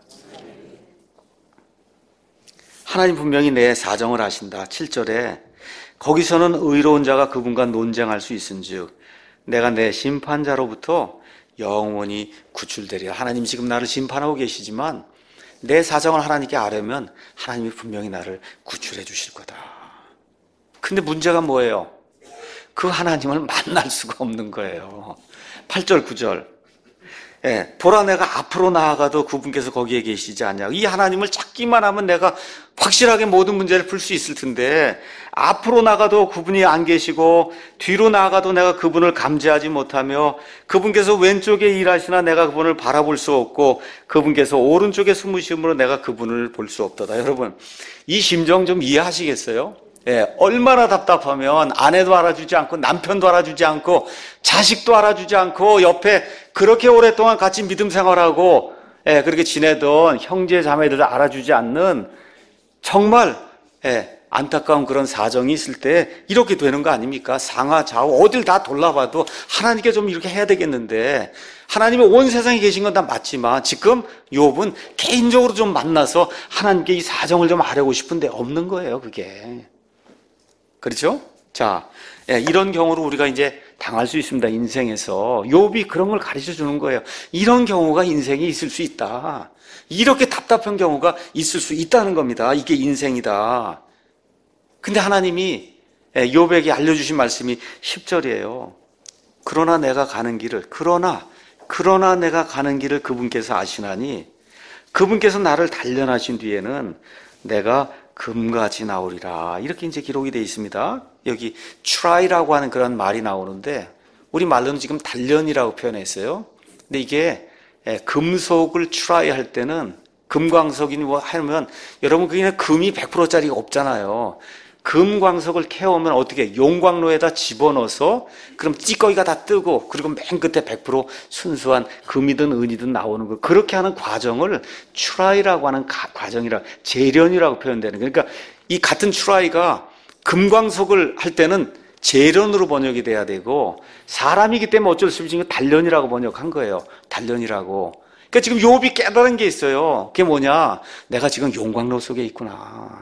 하나님 분명히 내 사정을 아신다. 칠 절에 거기서는 의로운 자가 그분과 논쟁할 수 있은즉 내가 내 심판자로부터 영원히 구출되리라. 하나님 지금 나를 심판하고 계시지만 내 사정을 하나님께 아뢰면 하나님이 분명히 나를 구출해 주실 거다. 근데 문제가 뭐예요? 그 하나님을 만날 수가 없는 거예요. 팔 절 구 절. 예, 보라 내가 앞으로 나아가도 그분께서 거기에 계시지 않냐. 이 하나님을 찾기만 하면 내가 확실하게 모든 문제를 풀 수 있을 텐데, 앞으로 나가도 그분이 안 계시고 뒤로 나아가도 내가 그분을 감지하지 못하며, 그분께서 왼쪽에 일하시나 내가 그분을 바라볼 수 없고 그분께서 오른쪽에 숨으심으로 내가 그분을 볼 수 없도다. 여러분, 이 심정 좀 이해하시겠어요? 예, 얼마나 답답하면 아내도 알아주지 않고 남편도 알아주지 않고 자식도 알아주지 않고 옆에 그렇게 오랫동안 같이 믿음 생활하고 예, 그렇게 지내던 형제 자매들도 알아주지 않는 정말 예, 안타까운 그런 사정이 있을 때 이렇게 되는 거 아닙니까? 상하 좌우 어딜 다 돌아봐도 하나님께 좀 이렇게 해야 되겠는데, 하나님이 온 세상에 계신 건 다 맞지만 지금 욥은 개인적으로 좀 만나서 하나님께 이 사정을 좀 아뢰고 싶은데 없는 거예요, 그게. 그렇죠? 자, 예, 이런 경우로 우리가 이제 당할 수 있습니다. 인생에서. 욥이 그런 걸 가르쳐 주는 거예요. 이런 경우가 인생에 있을 수 있다. 이렇게 답답한 경우가 있을 수 있다는 겁니다. 이게 인생이다. 근데 하나님이 예, 욥에게 알려주신 말씀이 십 절이에요. 그러나 내가 가는 길을, 그러나 그러나 내가 가는 길을 그분께서 아시나니 그분께서 나를 단련하신 뒤에는 내가 금같이 나오리라. 이렇게 이제 기록이 되어 있습니다. 여기 try라고 하는 그런 말이 나오는데 우리 말로는 지금 단련이라고 표현했어요. 근데 이게 금속을 try 할 때는 금광석이니 뭐 하면 여러분 그게 금이 백 퍼센트짜리가 없잖아요. 금광석을 캐오면 어떻게 용광로에다 집어넣어서 그럼 찌꺼기가 다 뜨고 그리고 맨 끝에 백 퍼센트 순수한 금이든 은이든 나오는 거, 그렇게 하는 과정을 추라이라고 하는 가, 과정이라 재련이라고 표현되는 거예요. 그러니까 이 같은 추라이가 금광석을 할 때는 재련으로 번역이 돼야 되고 사람이기 때문에 어쩔 수 없이 단련이라고 번역한 거예요. 단련이라고. 그러니까 지금 욥이 깨달은 게 있어요. 그게 뭐냐? 내가 지금 용광로 속에 있구나.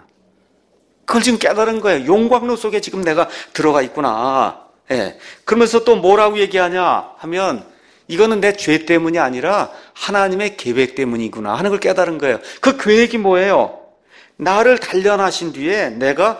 그걸 지금 깨달은 거예요. 용광로 속에 지금 내가 들어가 있구나. 예. 그러면서 또 뭐라고 얘기하냐 하면 이거는 내 죄 때문이 아니라 하나님의 계획 때문이구나 하는 걸 깨달은 거예요. 그 계획이 뭐예요? 나를 단련하신 뒤에 내가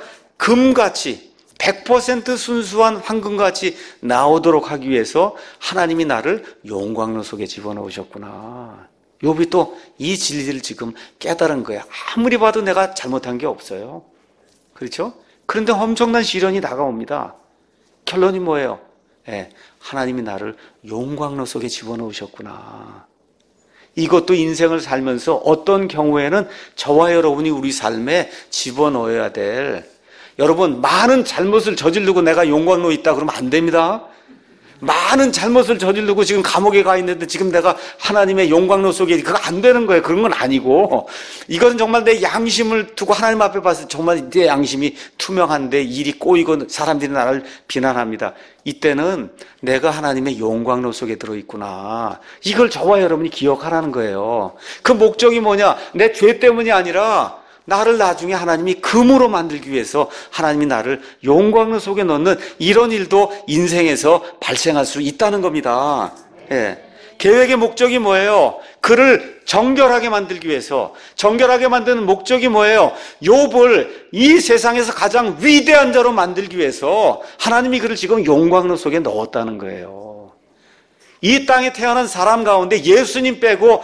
금같이 백 퍼센트 순수한 황금같이 나오도록 하기 위해서 하나님이 나를 용광로 속에 집어넣으셨구나. 욥이 또 이 진리를 지금 깨달은 거예요. 아무리 봐도 내가 잘못한 게 없어요. 그렇죠? 그런데 엄청난 시련이 다가옵니다. 결론이 뭐예요? 예, 하나님이 나를 용광로 속에 집어넣으셨구나. 이것도 인생을 살면서 어떤 경우에는 저와 여러분이 우리 삶에 집어넣어야 될, 여러분 많은 잘못을 저지르고 내가 용광로에 있다 그러면 안 됩니다. 많은 잘못을 저지르고 지금 감옥에 가 있는데 지금 내가 하나님의 용광로 속에, 그거 안 되는 거예요. 그런 건 아니고, 이것은 정말 내 양심을 두고 하나님 앞에 봤을 때 정말 내 양심이 투명한데 일이 꼬이고 사람들이 나를 비난합니다. 이때는 내가 하나님의 용광로 속에 들어있구나. 이걸 저와 여러분이 기억하라는 거예요. 그 목적이 뭐냐? 내 죄 때문이 아니라 나를 나중에 하나님이 금으로 만들기 위해서 하나님이 나를 용광로 속에 넣는 이런 일도 인생에서 발생할 수 있다는 겁니다. 예. 계획의 목적이 뭐예요? 그를 정결하게 만들기 위해서. 정결하게 만드는 목적이 뭐예요? 욥을 이 세상에서 가장 위대한 자로 만들기 위해서 하나님이 그를 지금 용광로 속에 넣었다는 거예요. 이 땅에 태어난 사람 가운데 예수님 빼고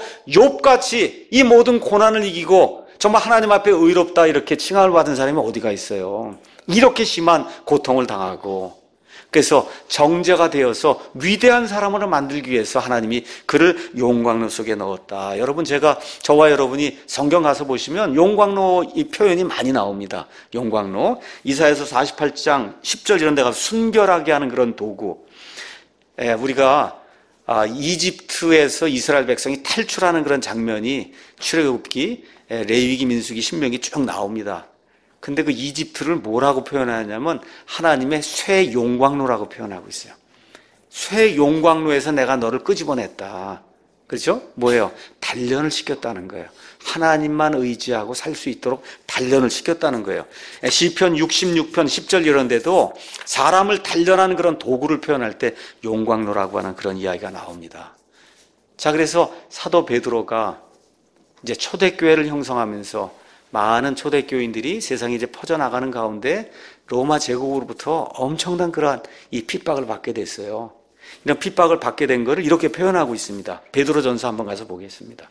욥같이 이 모든 고난을 이기고 정말 하나님 앞에 의롭다 이렇게 칭함을 받은 사람이 어디가 있어요? 이렇게 심한 고통을 당하고, 그래서 정죄가 되어서 위대한 사람으로 만들기 위해서 하나님이 그를 용광로 속에 넣었다. 여러분, 제가 저와 여러분이 성경 가서 보시면 용광로 이 표현이 많이 나옵니다. 용광로. 이사야서 사십팔 장 십 절 이런 데 가서 순결하게 하는 그런 도구. 예, 우리가 아, 이집트에서 이스라엘 백성이 탈출하는 그런 장면이 출애굽기, 레위기, 민수기, 신명기 쭉 나옵니다. 근데 그 이집트를 뭐라고 표현하냐면 하나님의 쇠 용광로라고 표현하고 있어요. 쇠 용광로에서 내가 너를 끄집어냈다. 그렇죠? 뭐예요? 단련을 시켰다는 거예요. 하나님만 의지하고 살 수 있도록 단련을 시켰다는 거예요. 시편 육십육 편 십 절 이런 데도 사람을 단련하는 그런 도구를 표현할 때 용광로라고 하는 그런 이야기가 나옵니다. 자, 그래서 사도 베드로가 이제 초대교회를 형성하면서 많은 초대교인들이 세상에 이제 퍼져나가는 가운데 로마 제국으로부터 엄청난 그러한 이 핍박을 받게 됐어요. 이런 핍박을 받게 된 것을 이렇게 표현하고 있습니다. 베드로전서 한번 가서 보겠습니다.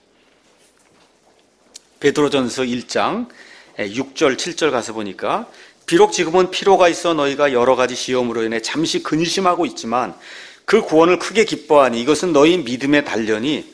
베드로전서 일 장 육 절 칠 절 가서 보니까 비록 지금은 피로가 있어 너희가 여러 가지 시험으로 인해 잠시 근심하고 있지만 그 구원을 크게 기뻐하니 이것은 너희 믿음의 단련이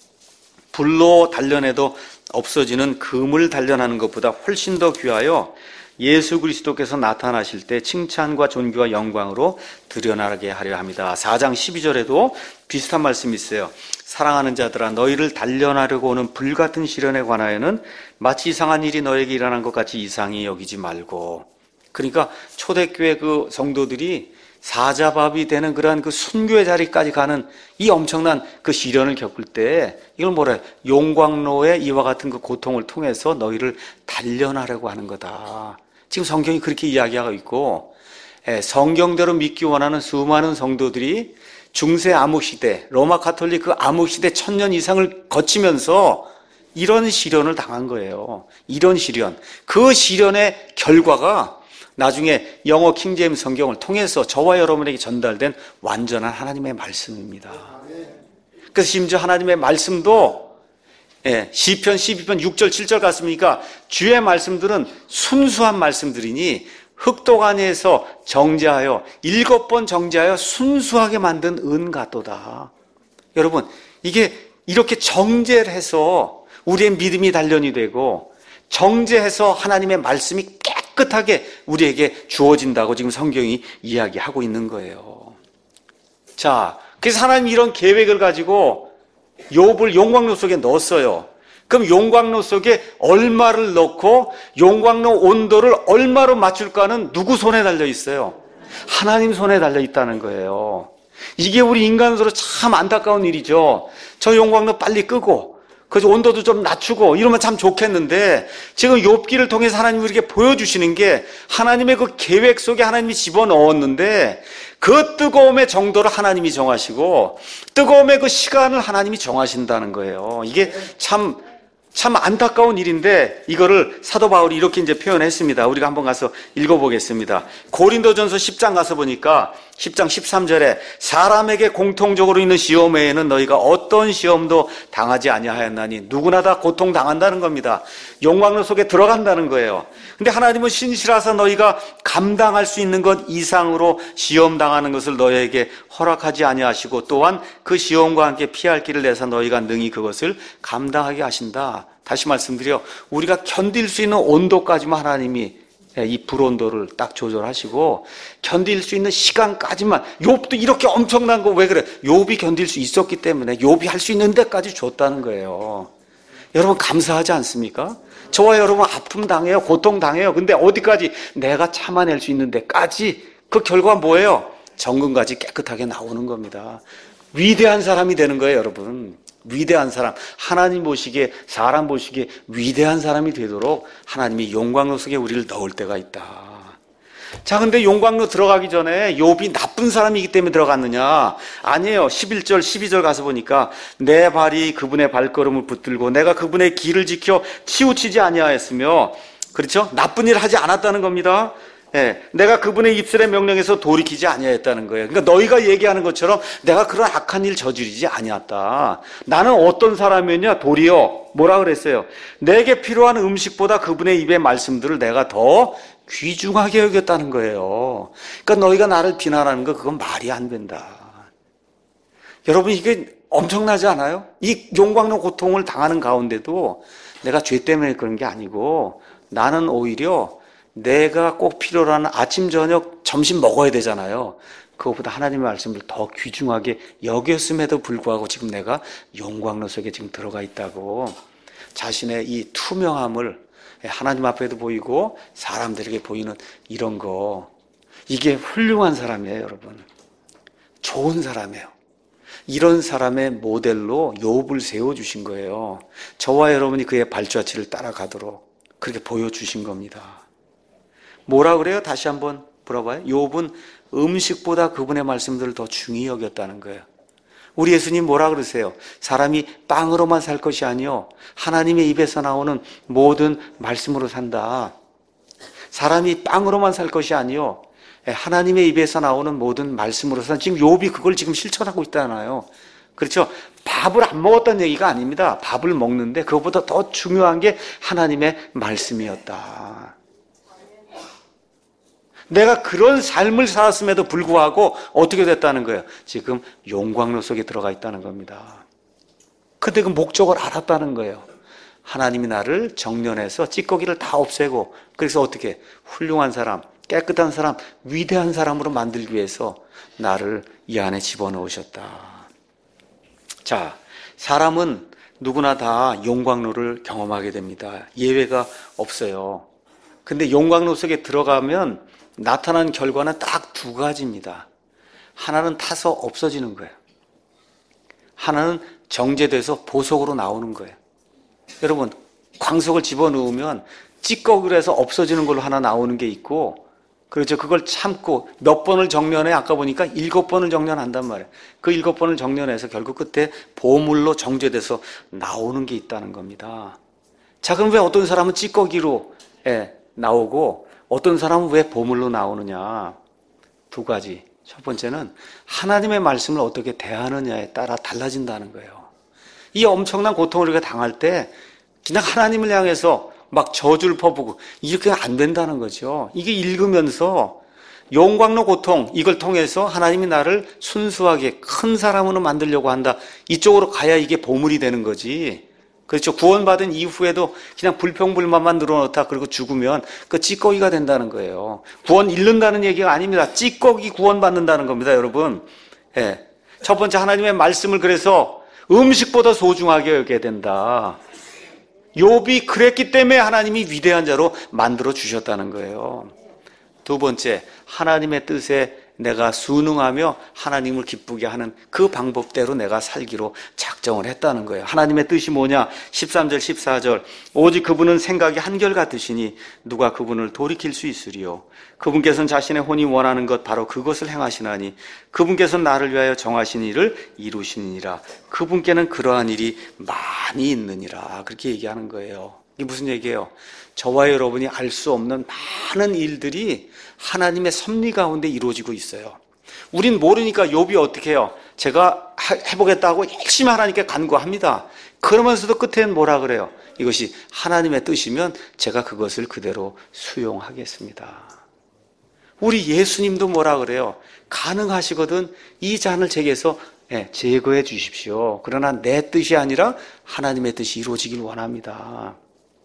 불로 단련해도 없어지는 금을 단련하는 것보다 훨씬 더 귀하여 예수 그리스도께서 나타나실 때 칭찬과 존귀와 영광으로 드러나게 하려 합니다. 사 장 십이 절에도 비슷한 말씀이 있어요. 사랑하는 자들아 너희를 단련하려고 오는 불같은 시련에 관하여는 마치 이상한 일이 너에게 일어난 것 같이 이상히 여기지 말고. 그러니까 초대교회 그 성도들이 사자밥이 되는 그러한 그 순교의 자리까지 가는 이 엄청난 그 시련을 겪을 때 이걸 뭐래? 용광로의 이와 같은 그 고통을 통해서 너희를 단련하려고 하는 거다. 지금 성경이 그렇게 이야기하고 있고, 성경대로 믿기 원하는 수많은 성도들이 중세 암흑시대, 로마 가톨릭 그 암흑시대 천년 이상을 거치면서 이런 시련을 당한 거예요. 이런 시련. 그 시련의 결과가 나중에 영어 킹제임스 성경을 통해서 저와 여러분에게 전달된 완전한 하나님의 말씀입니다. 그래서 심지어 하나님의 말씀도 예, 시편 십이 편 육 절 칠 절 같습니까? 주의 말씀들은 순수한 말씀들이니 흑독안에서 정제하여 일곱 번 정제하여 순수하게 만든 은 같도다. 여러분, 이게 이렇게 정제를 해서 우리의 믿음이 단련이 되고 정제해서 하나님의 말씀이 깨끗하게 우리에게 주어진다고 지금 성경이 이야기하고 있는 거예요. 자, 그래서 하나님이 이런 계획을 가지고 욥을 용광로 속에 넣었어요. 그럼 용광로 속에 얼마를 넣고 용광로 온도를 얼마로 맞출까는 누구 손에 달려 있어요? 하나님 손에 달려 있다는 거예요. 이게 우리 인간으로 참 안타까운 일이죠. 저 용광로 빨리 끄고 그래서 온도도 좀 낮추고 이러면 참 좋겠는데 지금 욥기를 통해서 하나님이 이렇게 보여주시는 게 하나님의 그 계획 속에 하나님이 집어넣었는데 그 뜨거움의 정도를 하나님이 정하시고 뜨거움의 그 시간을 하나님이 정하신다는 거예요. 이게 참 참 안타까운 일인데 이거를 사도 바울이 이렇게 이제 표현했습니다. 우리가 한번 가서 읽어보겠습니다. 고린도전서 십 장 가서 보니까 십 장 십삼 절에 사람에게 공통적으로 있는 시험 외에는 너희가 어떤 시험도 당하지 아니하였나니 누구나 다 고통당한다는 겁니다. 용광로 속에 들어간다는 거예요. 근데 하나님은 신실하사 너희가 감당할 수 있는 것 이상으로 시험 당하는 것을 너희에게 허락하지 아니하시고 또한 그 시험과 함께 피할 길을 내서 너희가 능히 그것을 감당하게 하신다. 다시 말씀드려 우리가 견딜 수 있는 온도까지만 하나님이 이 불온도를 딱 조절하시고 견딜 수 있는 시간까지만. 욥도 이렇게 엄청난 거 왜 그래? 욥이 견딜 수 있었기 때문에 욥이 할 수 있는 데까지 줬다는 거예요. 여러분 감사하지 않습니까? 저와 여러분 아픔 당해요, 고통 당해요. 근데 어디까지? 내가 참아낼 수 있는 데까지. 그 결과 뭐예요? 정금같이 깨끗하게 나오는 겁니다. 위대한 사람이 되는 거예요, 여러분. 위대한 사람, 하나님 보시기에, 사람 보시기에 위대한 사람이 되도록 하나님이 용광로 속에 우리를 넣을 때가 있다. 자, 근데 용광로 들어가기 전에 욥이 나쁜 사람이기 때문에 들어갔느냐? 아니에요. 십일 절, 십이 절 가서 보니까 내 발이 그분의 발걸음을 붙들고 내가 그분의 길을 지켜 치우치지 아니하였으며, 그렇죠? 나쁜 일을 하지 않았다는 겁니다. 예, 내가 그분의 입술의 명령에서 돌이키지 아니하였다는 거예요. 그러니까 너희가 얘기하는 것처럼 내가 그런 악한 일 저지르지 아니었다. 나는 어떤 사람이었냐? 도리어 뭐라 그랬어요? 내게 필요한 음식보다 그분의 입의 말씀들을 내가 더 귀중하게 여겼다는 거예요. 그러니까 너희가 나를 비난하는 거 그건 말이 안 된다. 여러분 이게 엄청나지 않아요? 이 용광로 고통을 당하는 가운데도 내가 죄 때문에 그런 게 아니고 나는 오히려 내가 꼭 필요로 하는 아침, 저녁, 점심 먹어야 되잖아요. 그것보다 하나님의 말씀을 더 귀중하게 여겼음에도 불구하고 지금 내가 용광로 속에 지금 들어가 있다고 자신의 이 투명함을 하나님 앞에도 보이고 사람들에게 보이는 이런 거, 이게 훌륭한 사람이에요, 여러분. 좋은 사람이에요. 이런 사람의 모델로 욥을 세워주신 거예요. 저와 여러분이 그의 발자취를 따라가도록 그렇게 보여주신 겁니다. 뭐라 그래요? 다시 한번 물어봐요. 욥은 음식보다 그분의 말씀들을 더 중히 여겼다는 거예요. 우리 예수님 뭐라 그러세요? 사람이 빵으로만 살 것이 아니요 하나님의 입에서 나오는 모든 말씀으로 산다. 사람이 빵으로만 살 것이 아니요 하나님의 입에서 나오는 모든 말씀으로 산다. 지금 욥이 그걸 지금 실천하고 있잖아요. 그렇죠? 밥을 안 먹었다는 얘기가 아닙니다. 밥을 먹는데 그것보다 더 중요한 게 하나님의 말씀이었다. 내가 그런 삶을 살았음에도 불구하고 어떻게 됐다는 거예요? 지금 용광로 속에 들어가 있다는 겁니다. 근데 그 목적을 알았다는 거예요. 하나님이 나를 정련해서 찌꺼기를 다 없애고, 그래서 어떻게 훌륭한 사람, 깨끗한 사람, 위대한 사람으로 만들기 위해서 나를 이 안에 집어넣으셨다. 자, 사람은 누구나 다 용광로를 경험하게 됩니다. 예외가 없어요. 근데 용광로 속에 들어가면 나타난 결과는 딱 두 가지입니다. 하나는 타서 없어지는 거예요. 하나는 정제돼서 보석으로 나오는 거예요. 여러분, 광석을 집어넣으면 찌꺼기로 해서 없어지는 걸로 하나 나오는 게 있고, 그렇죠. 그걸 참고 몇 번을 정련해? 아까 보니까 일곱 번을 정련한단 말이에요. 그 일곱 번을 정련해서 결국 끝에 보물로 정제돼서 나오는 게 있다는 겁니다. 자, 그럼 왜 어떤 사람은 찌꺼기로 예, 나오고 어떤 사람은 왜 보물로 나오느냐? 두 가지. 첫 번째는 하나님의 말씀을 어떻게 대하느냐에 따라 달라진다는 거예요. 이 엄청난 고통을 우리가 당할 때 그냥 하나님을 향해서 막 저주를 퍼부고 이렇게 안 된다는 거죠. 이게 읽으면서 용광로 고통, 이걸 통해서 하나님이 나를 순수하게 큰 사람으로 만들려고 한다. 이쪽으로 가야 이게 보물이 되는 거지. 그렇죠. 구원받은 이후에도 그냥 불평불만만 늘어놓다 그리고 죽으면 그 찌꺼기가 된다는 거예요. 구원 잃는다는 얘기가 아닙니다. 찌꺼기 구원받는다는 겁니다, 여러분. 예. 첫 번째, 하나님의 말씀을 그래서 음식보다 소중하게 여겨야 된다. 욥이 그랬기 때문에 하나님이 위대한 자로 만들어 주셨다는 거예요. 두 번째, 하나님의 뜻에 내가 순응하며 하나님을 기쁘게 하는 그 방법대로 내가 살기로 작정을 했다는 거예요. 하나님의 뜻이 뭐냐? 십삼 절 십사 절 오직 그분은 생각이 한결같으시니 누가 그분을 돌이킬 수 있으리요. 그분께서는 자신의 혼이 원하는 것 바로 그것을 행하시나니 그분께서는 나를 위하여 정하신 일을 이루시니라. 그분께는 그러한 일이 많이 있느니라. 그렇게 얘기하는 거예요. 이게 무슨 얘기예요? 저와 여러분이 알 수 없는 많은 일들이 하나님의 섭리 가운데 이루어지고 있어요. 우린 모르니까 욥이 어떻게 해요? 제가 해보겠다고 열심히 하나님께 간구합니다. 그러면서도 끝에는 뭐라 그래요? 이것이 하나님의 뜻이면 제가 그것을 그대로 수용하겠습니다. 우리 예수님도 뭐라 그래요? 가능하시거든 이 잔을 제게서 제거해 주십시오. 그러나 내 뜻이 아니라 하나님의 뜻이 이루어지길 원합니다.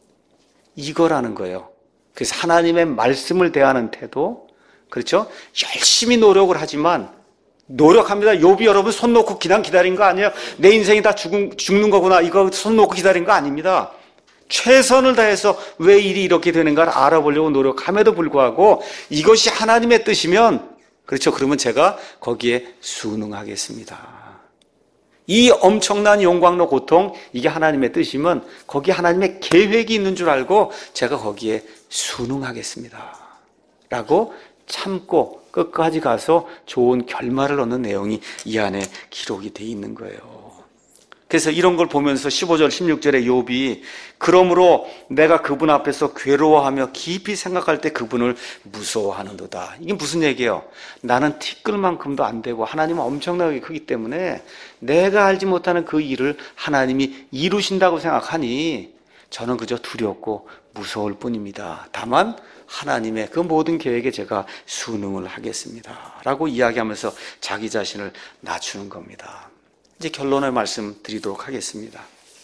이거라는 거예요. 그래서 하나님의 말씀을 대하는 태도, 그렇죠? 열심히 노력을 하지만 노력합니다. 욥이 여러분 손 놓고 그냥 기다린 거 아니에요? 내 인생이 다 죽은, 죽는 거구나. 이거 손 놓고 기다린 거 아닙니다. 최선을 다해서 왜 일이 이렇게 되는가를 알아보려고 노력함에도 불구하고 이것이 하나님의 뜻이면, 그렇죠? 그러면 제가 거기에 순응하겠습니다. 이 엄청난 용광로 고통, 이게 하나님의 뜻이면 거기에 하나님의 계획이 있는 줄 알고 제가 거기에 순응하겠습니다. 라고 참고 끝까지 가서 좋은 결말을 얻는 내용이 이 안에 기록이 돼 있는 거예요. 그래서 이런 걸 보면서 십오 절 십육 절에 욥이 그러므로 내가 그분 앞에서 괴로워하며 깊이 생각할 때 그분을 무서워하는도다. 이게 무슨 얘기예요? 나는 티끌만큼도 안 되고 하나님은 엄청나게 크기 때문에 내가 알지 못하는 그 일을 하나님이 이루신다고 생각하니 저는 그저 두렵고 무서울 뿐입니다. 다만 하나님의 그 모든 계획에 제가 순응을 하겠습니다. 라고 이야기하면서 자기 자신을 낮추는 겁니다. 이제 결론의 말씀 드리도록 하겠습니다.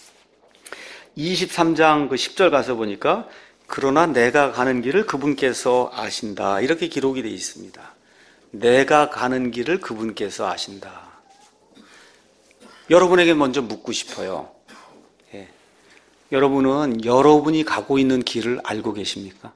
이십삼 장 그 십 절 가서 보니까 그러나 내가 가는 길을 그분께서 아신다. 이렇게 기록이 되어 있습니다. 내가 가는 길을 그분께서 아신다. 여러분에게 먼저 묻고 싶어요. 예. 여러분은 여러분이 가고 있는 길을 알고 계십니까?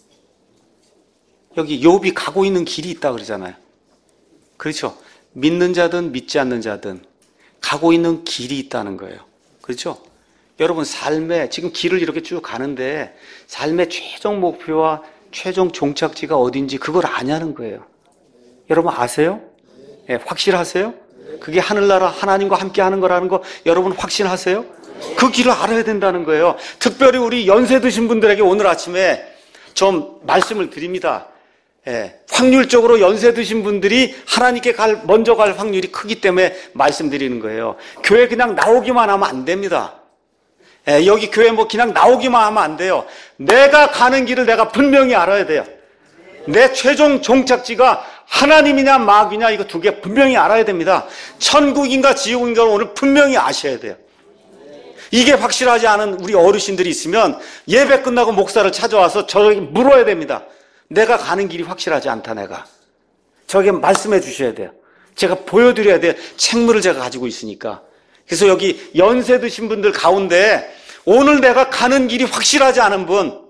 여기 욥이 가고 있는 길이 있다 그러잖아요. 그렇죠? 믿는 자든 믿지 않는 자든 가고 있는 길이 있다는 거예요. 그렇죠? 여러분 삶에 지금 길을 이렇게 쭉 가는데 삶의 최종 목표와 최종 종착지가 어딘지 그걸 아냐는 거예요. 여러분 아세요? 예, 확실하세요? 그게 하늘나라 하나님과 함께 하는 거라는 거 여러분 확신하세요? 그 길을 알아야 된다는 거예요. 특별히 우리 연세 드신 분들에게 오늘 아침에 좀 말씀을 드립니다. 예, 확률적으로 연세 드신 분들이 하나님께 갈, 먼저 갈 확률이 크기 때문에 말씀드리는 거예요. 교회 그냥 나오기만 하면 안 됩니다. 예, 여기 교회 뭐 그냥 나오기만 하면 안 돼요. 내가 가는 길을 내가 분명히 알아야 돼요. 내 최종 종착지가 하나님이냐 마귀냐 이거 두 개 분명히 알아야 됩니다. 천국인가 지옥인가 오늘 분명히 아셔야 돼요. 이게 확실하지 않은 우리 어르신들이 있으면 예배 끝나고 목사를 찾아와서 저에게 물어야 됩니다. 내가 가는 길이 확실하지 않다 내가. 저에게 말씀해 주셔야 돼요. 제가 보여드려야 돼요. 책무를 제가 가지고 있으니까. 그래서 여기 연세 드신 분들 가운데 오늘 내가 가는 길이 확실하지 않은 분,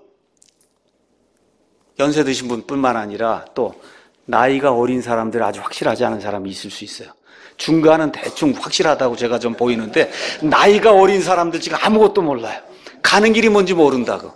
연세 드신 분뿐만 아니라 또 나이가 어린 사람들 아주 확실하지 않은 사람이 있을 수 있어요. 중간은 대충 확실하다고 제가 좀 보이는데 나이가 어린 사람들 지금 아무것도 몰라요. 가는 길이 뭔지 모른다고.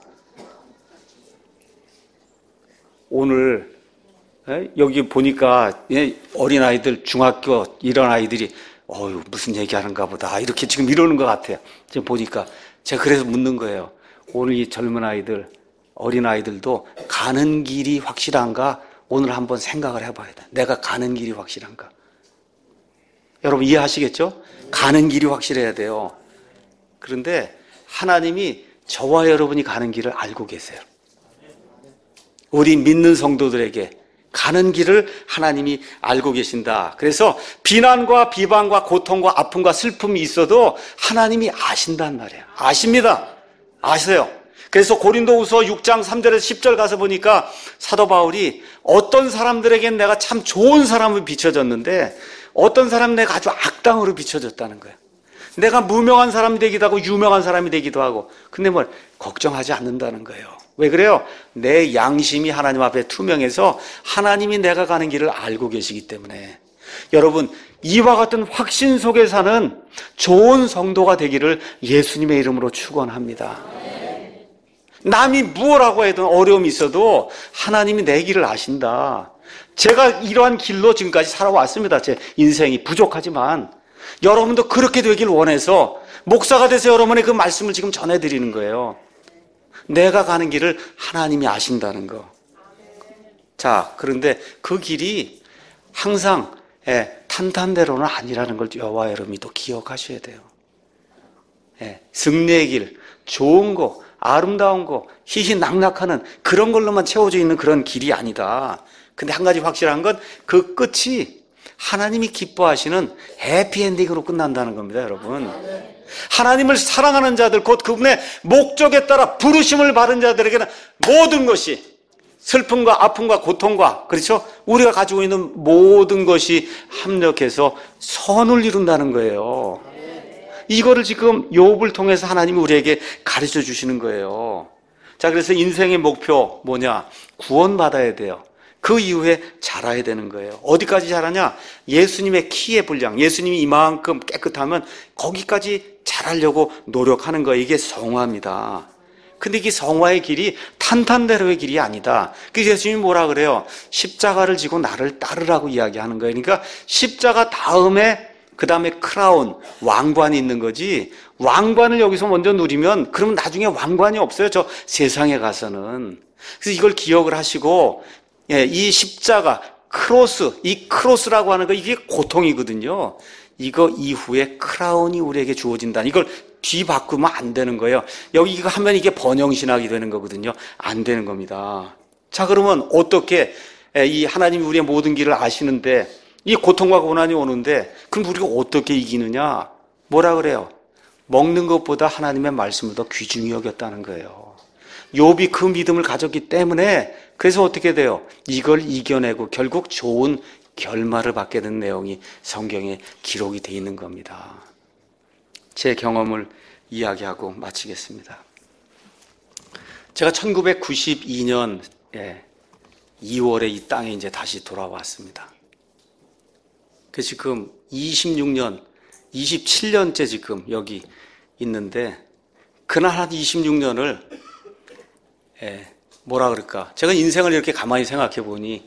오늘 여기 보니까 어린아이들 중학교 이런 아이들이 어휴 무슨 얘기하는가 보다 이렇게 지금 이러는 것 같아요. 지금 보니까 제가 그래서 묻는 거예요. 오늘 이 젊은 아이들 어린아이들도 가는 길이 확실한가 오늘 한번 생각을 해봐야 돼. 내가 가는 길이 확실한가. 여러분 이해하시겠죠? 가는 길이 확실해야 돼요. 그런데 하나님이 저와 여러분이 가는 길을 알고 계세요. 우리 믿는 성도들에게 가는 길을 하나님이 알고 계신다. 그래서 비난과 비방과 고통과 아픔과 슬픔이 있어도 하나님이 아신단 말이에요. 아십니다. 아세요. 그래서 고린도후서 육 장 삼 절에서 십 절 가서 보니까 사도 바울이 어떤 사람들에겐 내가 참 좋은 사람으로 비춰졌는데 어떤 사람은 내가 아주 악당으로 비춰졌다는 거예요. 내가 무명한 사람이 되기도 하고 유명한 사람이 되기도 하고 근데 뭘 걱정하지 않는다는 거예요. 왜 그래요? 내 양심이 하나님 앞에 투명해서 하나님이 내가 가는 길을 알고 계시기 때문에 여러분 이와 같은 확신 속에 사는 좋은 성도가 되기를 예수님의 이름으로 축원합니다. 남이 무엇라고 해도 어려움이 있어도 하나님이 내 길을 아신다. 제가 이러한 길로 지금까지 살아왔습니다. 제 인생이 부족하지만 여러분도 그렇게 되길 원해서 목사가 돼서 여러분의 그 말씀을 지금 전해드리는 거예요. 내가 가는 길을 하나님이 아신다는 거. 자, 그런데 그 길이 항상 예, 탄탄대로는 아니라는 걸 여호와 여러분이 또 기억하셔야 돼요. 예, 승리의 길, 좋은 거, 아름다운 거, 희희낙낙하는 그런 걸로만 채워져 있는 그런 길이 아니다. 근데 한 가지 확실한 건 그 끝이 하나님이 기뻐하시는 해피엔딩으로 끝난다는 겁니다, 여러분. 하나님을 사랑하는 자들, 곧 그분의 목적에 따라 부르심을 받은 자들에게는 모든 것이 슬픔과 아픔과 고통과 그렇죠? 우리가 가지고 있는 모든 것이 합력해서 선을 이룬다는 거예요. 이거를 지금 욥을 통해서 하나님이 우리에게 가르쳐 주시는 거예요. 자, 그래서 인생의 목표 뭐냐? 구원받아야 돼요. 그 이후에 자라야 되는 거예요. 어디까지 자라냐? 예수님의 키의 분량, 예수님이 이만큼 깨끗하면 거기까지 자라려고 노력하는 거예요. 이게 성화입니다. 근데 이게 성화의 길이 탄탄대로의 길이 아니다. 그래서 예수님이 뭐라 그래요? 십자가를 지고 나를 따르라고 이야기하는 거예요. 그러니까 십자가 다음에 그 다음에 크라운, 왕관이 있는 거지 왕관을 여기서 먼저 누리면 그러면 나중에 왕관이 없어요. 저 세상에 가서는. 그래서 이걸 기억을 하시고 예, 이 십자가, 크로스, 이 크로스라고 하는 거 이게 고통이거든요. 이거 이후에 크라운이 우리에게 주어진다. 이걸 뒤바꾸면 안 되는 거예요. 여기 이거 하면 이게 번영신학이 되는 거거든요. 안 되는 겁니다. 자, 그러면 어떻게 이 하나님이 우리의 모든 길을 아시는데 이 고통과 고난이 오는데 그럼 우리가 어떻게 이기느냐? 뭐라 그래요? 먹는 것보다 하나님의 말씀을 더 귀중히 여겼다는 거예요. 욥이 그 믿음을 가졌기 때문에 그래서 어떻게 돼요? 이걸 이겨내고 결국 좋은 결말을 받게 된 내용이 성경에 기록이 되어 있는 겁니다. 제 경험을 이야기하고 마치겠습니다. 제가 천구백구십이 년 이월에 이 땅에 이제 다시 돌아왔습니다. 그 지금 이십육 년, 이십칠 년째 지금 여기 있는데, 그날 한 이십육 년을 뭐라 그럴까, 제가 인생을 이렇게 가만히 생각해 보니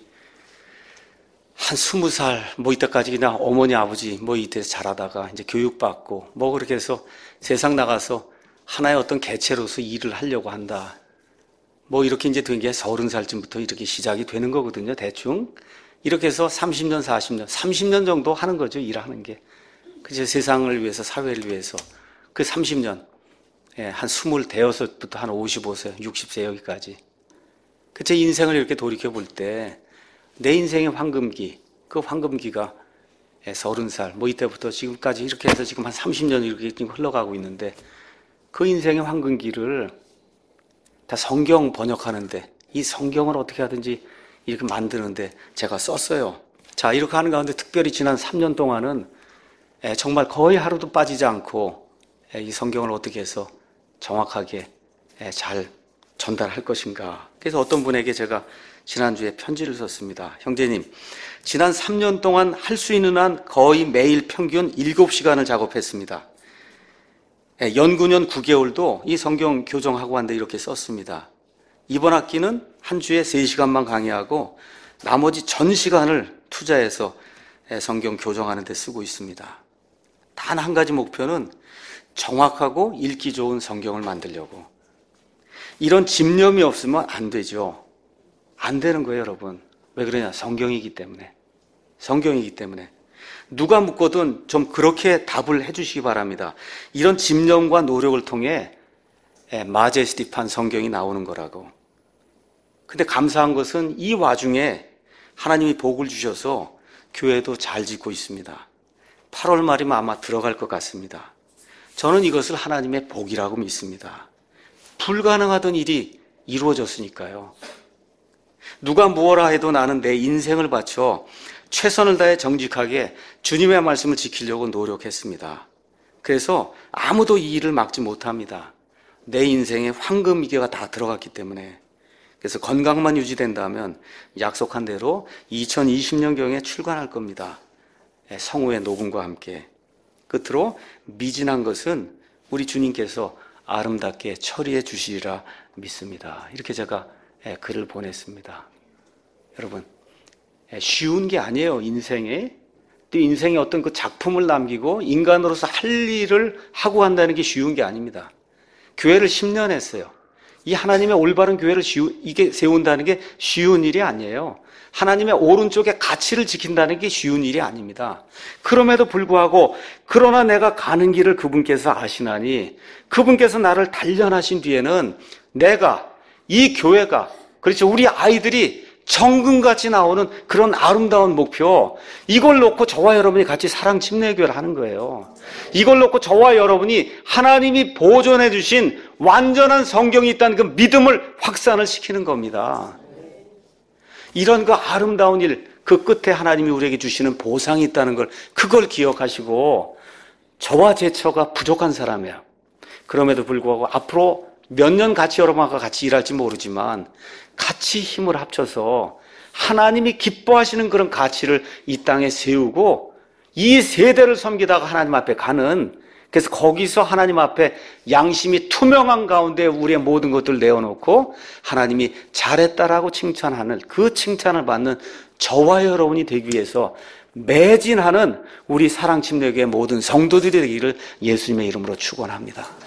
한 스무 살 뭐 이때까지 그냥 어머니 아버지 뭐 이때 자라다가 이제 교육받고 뭐 그렇게 해서 세상 나가서 하나의 어떤 개체로서 일을 하려고 한다, 뭐 이렇게 이제 된 게 서른 살쯤부터 이렇게 시작이 되는 거거든요. 대충 이렇게 해서 삼십 년, 사십 년, 삼십 년 정도 하는 거죠, 일하는 게. 그죠? 세상을 위해서, 사회를 위해서. 그 삼십 년, 예, 한 스물 대여섯부터 한 오십오 세, 육십 세 여기까지. 그 제 인생을 이렇게 돌이켜 볼 때 내 인생의 황금기, 그 황금기가 서른 살, 뭐 이때부터 지금까지 이렇게 해서 지금 한 삼십 년 이렇게 지금 흘러가고 있는데, 그 인생의 황금기를 다 성경 번역하는데, 이 성경을 어떻게 하든지 이렇게 만드는데 제가 썼어요. 자, 이렇게 하는 가운데 특별히 지난 삼 년 동안은 정말 거의 하루도 빠지지 않고 이 성경을 어떻게 해서 정확하게 잘 전달할 것인가. 그래서 어떤 분에게 제가 지난주에 편지를 썼습니다. 형제님, 지난 삼 년 동안 할 수 있는 한 거의 매일 평균 일곱 시간을 작업했습니다. 연구년 구 개월도 이 성경 교정학원데 이렇게 썼습니다. 이번 학기는 한 주에 세 시간만 강의하고 나머지 전 시간을 투자해서 성경 교정하는 데 쓰고 있습니다. 단 한 가지 목표는 정확하고 읽기 좋은 성경을 만들려고. 이런 집념이 없으면 안 되죠. 안 되는 거예요, 여러분. 왜 그러냐? 성경이기 때문에. 성경이기 때문에. 누가 묻거든 좀 그렇게 답을 해주시기 바랍니다. 이런 집념과 노력을 통해 마제스티한 성경이 나오는 거라고. 근데 감사한 것은 이 와중에 하나님이 복을 주셔서 교회도 잘 짓고 있습니다. 팔월 말이면 아마 들어갈 것 같습니다. 저는 이것을 하나님의 복이라고 믿습니다. 불가능하던 일이 이루어졌으니까요. 누가 무엇라 해도 나는 내 인생을 바쳐 최선을 다해 정직하게 주님의 말씀을 지키려고 노력했습니다. 그래서 아무도 이 일을 막지 못합니다. 내 인생에 황금기가 다 들어갔기 때문에. 그래서 건강만 유지된다면 약속한 대로 이천이십 년경에 출간할 겁니다. 성우의 녹음과 함께. 끝으로 미진한 것은 우리 주님께서 아름답게 처리해 주시리라 믿습니다. 이렇게 제가 글을 보냈습니다. 여러분, 쉬운 게 아니에요, 인생에. 또 인생에 어떤 그 작품을 남기고 인간으로서 할 일을 하고 한다는 게 쉬운 게 아닙니다. 교회를 십 년 했어요. 이 하나님의 올바른 교회를 쉬우, 이게 세운다는 게 쉬운 일이 아니에요. 하나님의 오른쪽에 가치를 지킨다는 게 쉬운 일이 아닙니다. 그럼에도 불구하고 그러나 내가 가는 길을 그분께서 아시나니 그분께서 나를 단련하신 뒤에는 내가, 이 교회가, 그렇죠, 우리 아이들이 정금같이 나오는 그런 아름다운 목표, 이걸 놓고 저와 여러분이 같이 사랑 침례교회를 하는 거예요. 이걸 놓고 저와 여러분이 하나님이 보존해 주신 완전한 성경이 있다는 그 믿음을 확산을 시키는 겁니다. 이런 그 아름다운 일, 그 끝에 하나님이 우리에게 주시는 보상이 있다는 걸, 그걸 기억하시고, 저와 제 처가 부족한 사람이에요. 그럼에도 불구하고 앞으로 몇 년 같이 여러분과 같이 일할지 모르지만 같이 힘을 합쳐서 하나님이 기뻐하시는 그런 가치를 이 땅에 세우고 이 세대를 섬기다가 하나님 앞에 가는, 그래서 거기서 하나님 앞에 양심이 투명한 가운데 우리의 모든 것들을 내어놓고 하나님이 잘했다라고 칭찬하는, 그 칭찬을 받는 저와 여러분이 되기 위해서 매진하는 우리 사랑침례교회 모든 성도들이 되기를 예수님의 이름으로 축원합니다.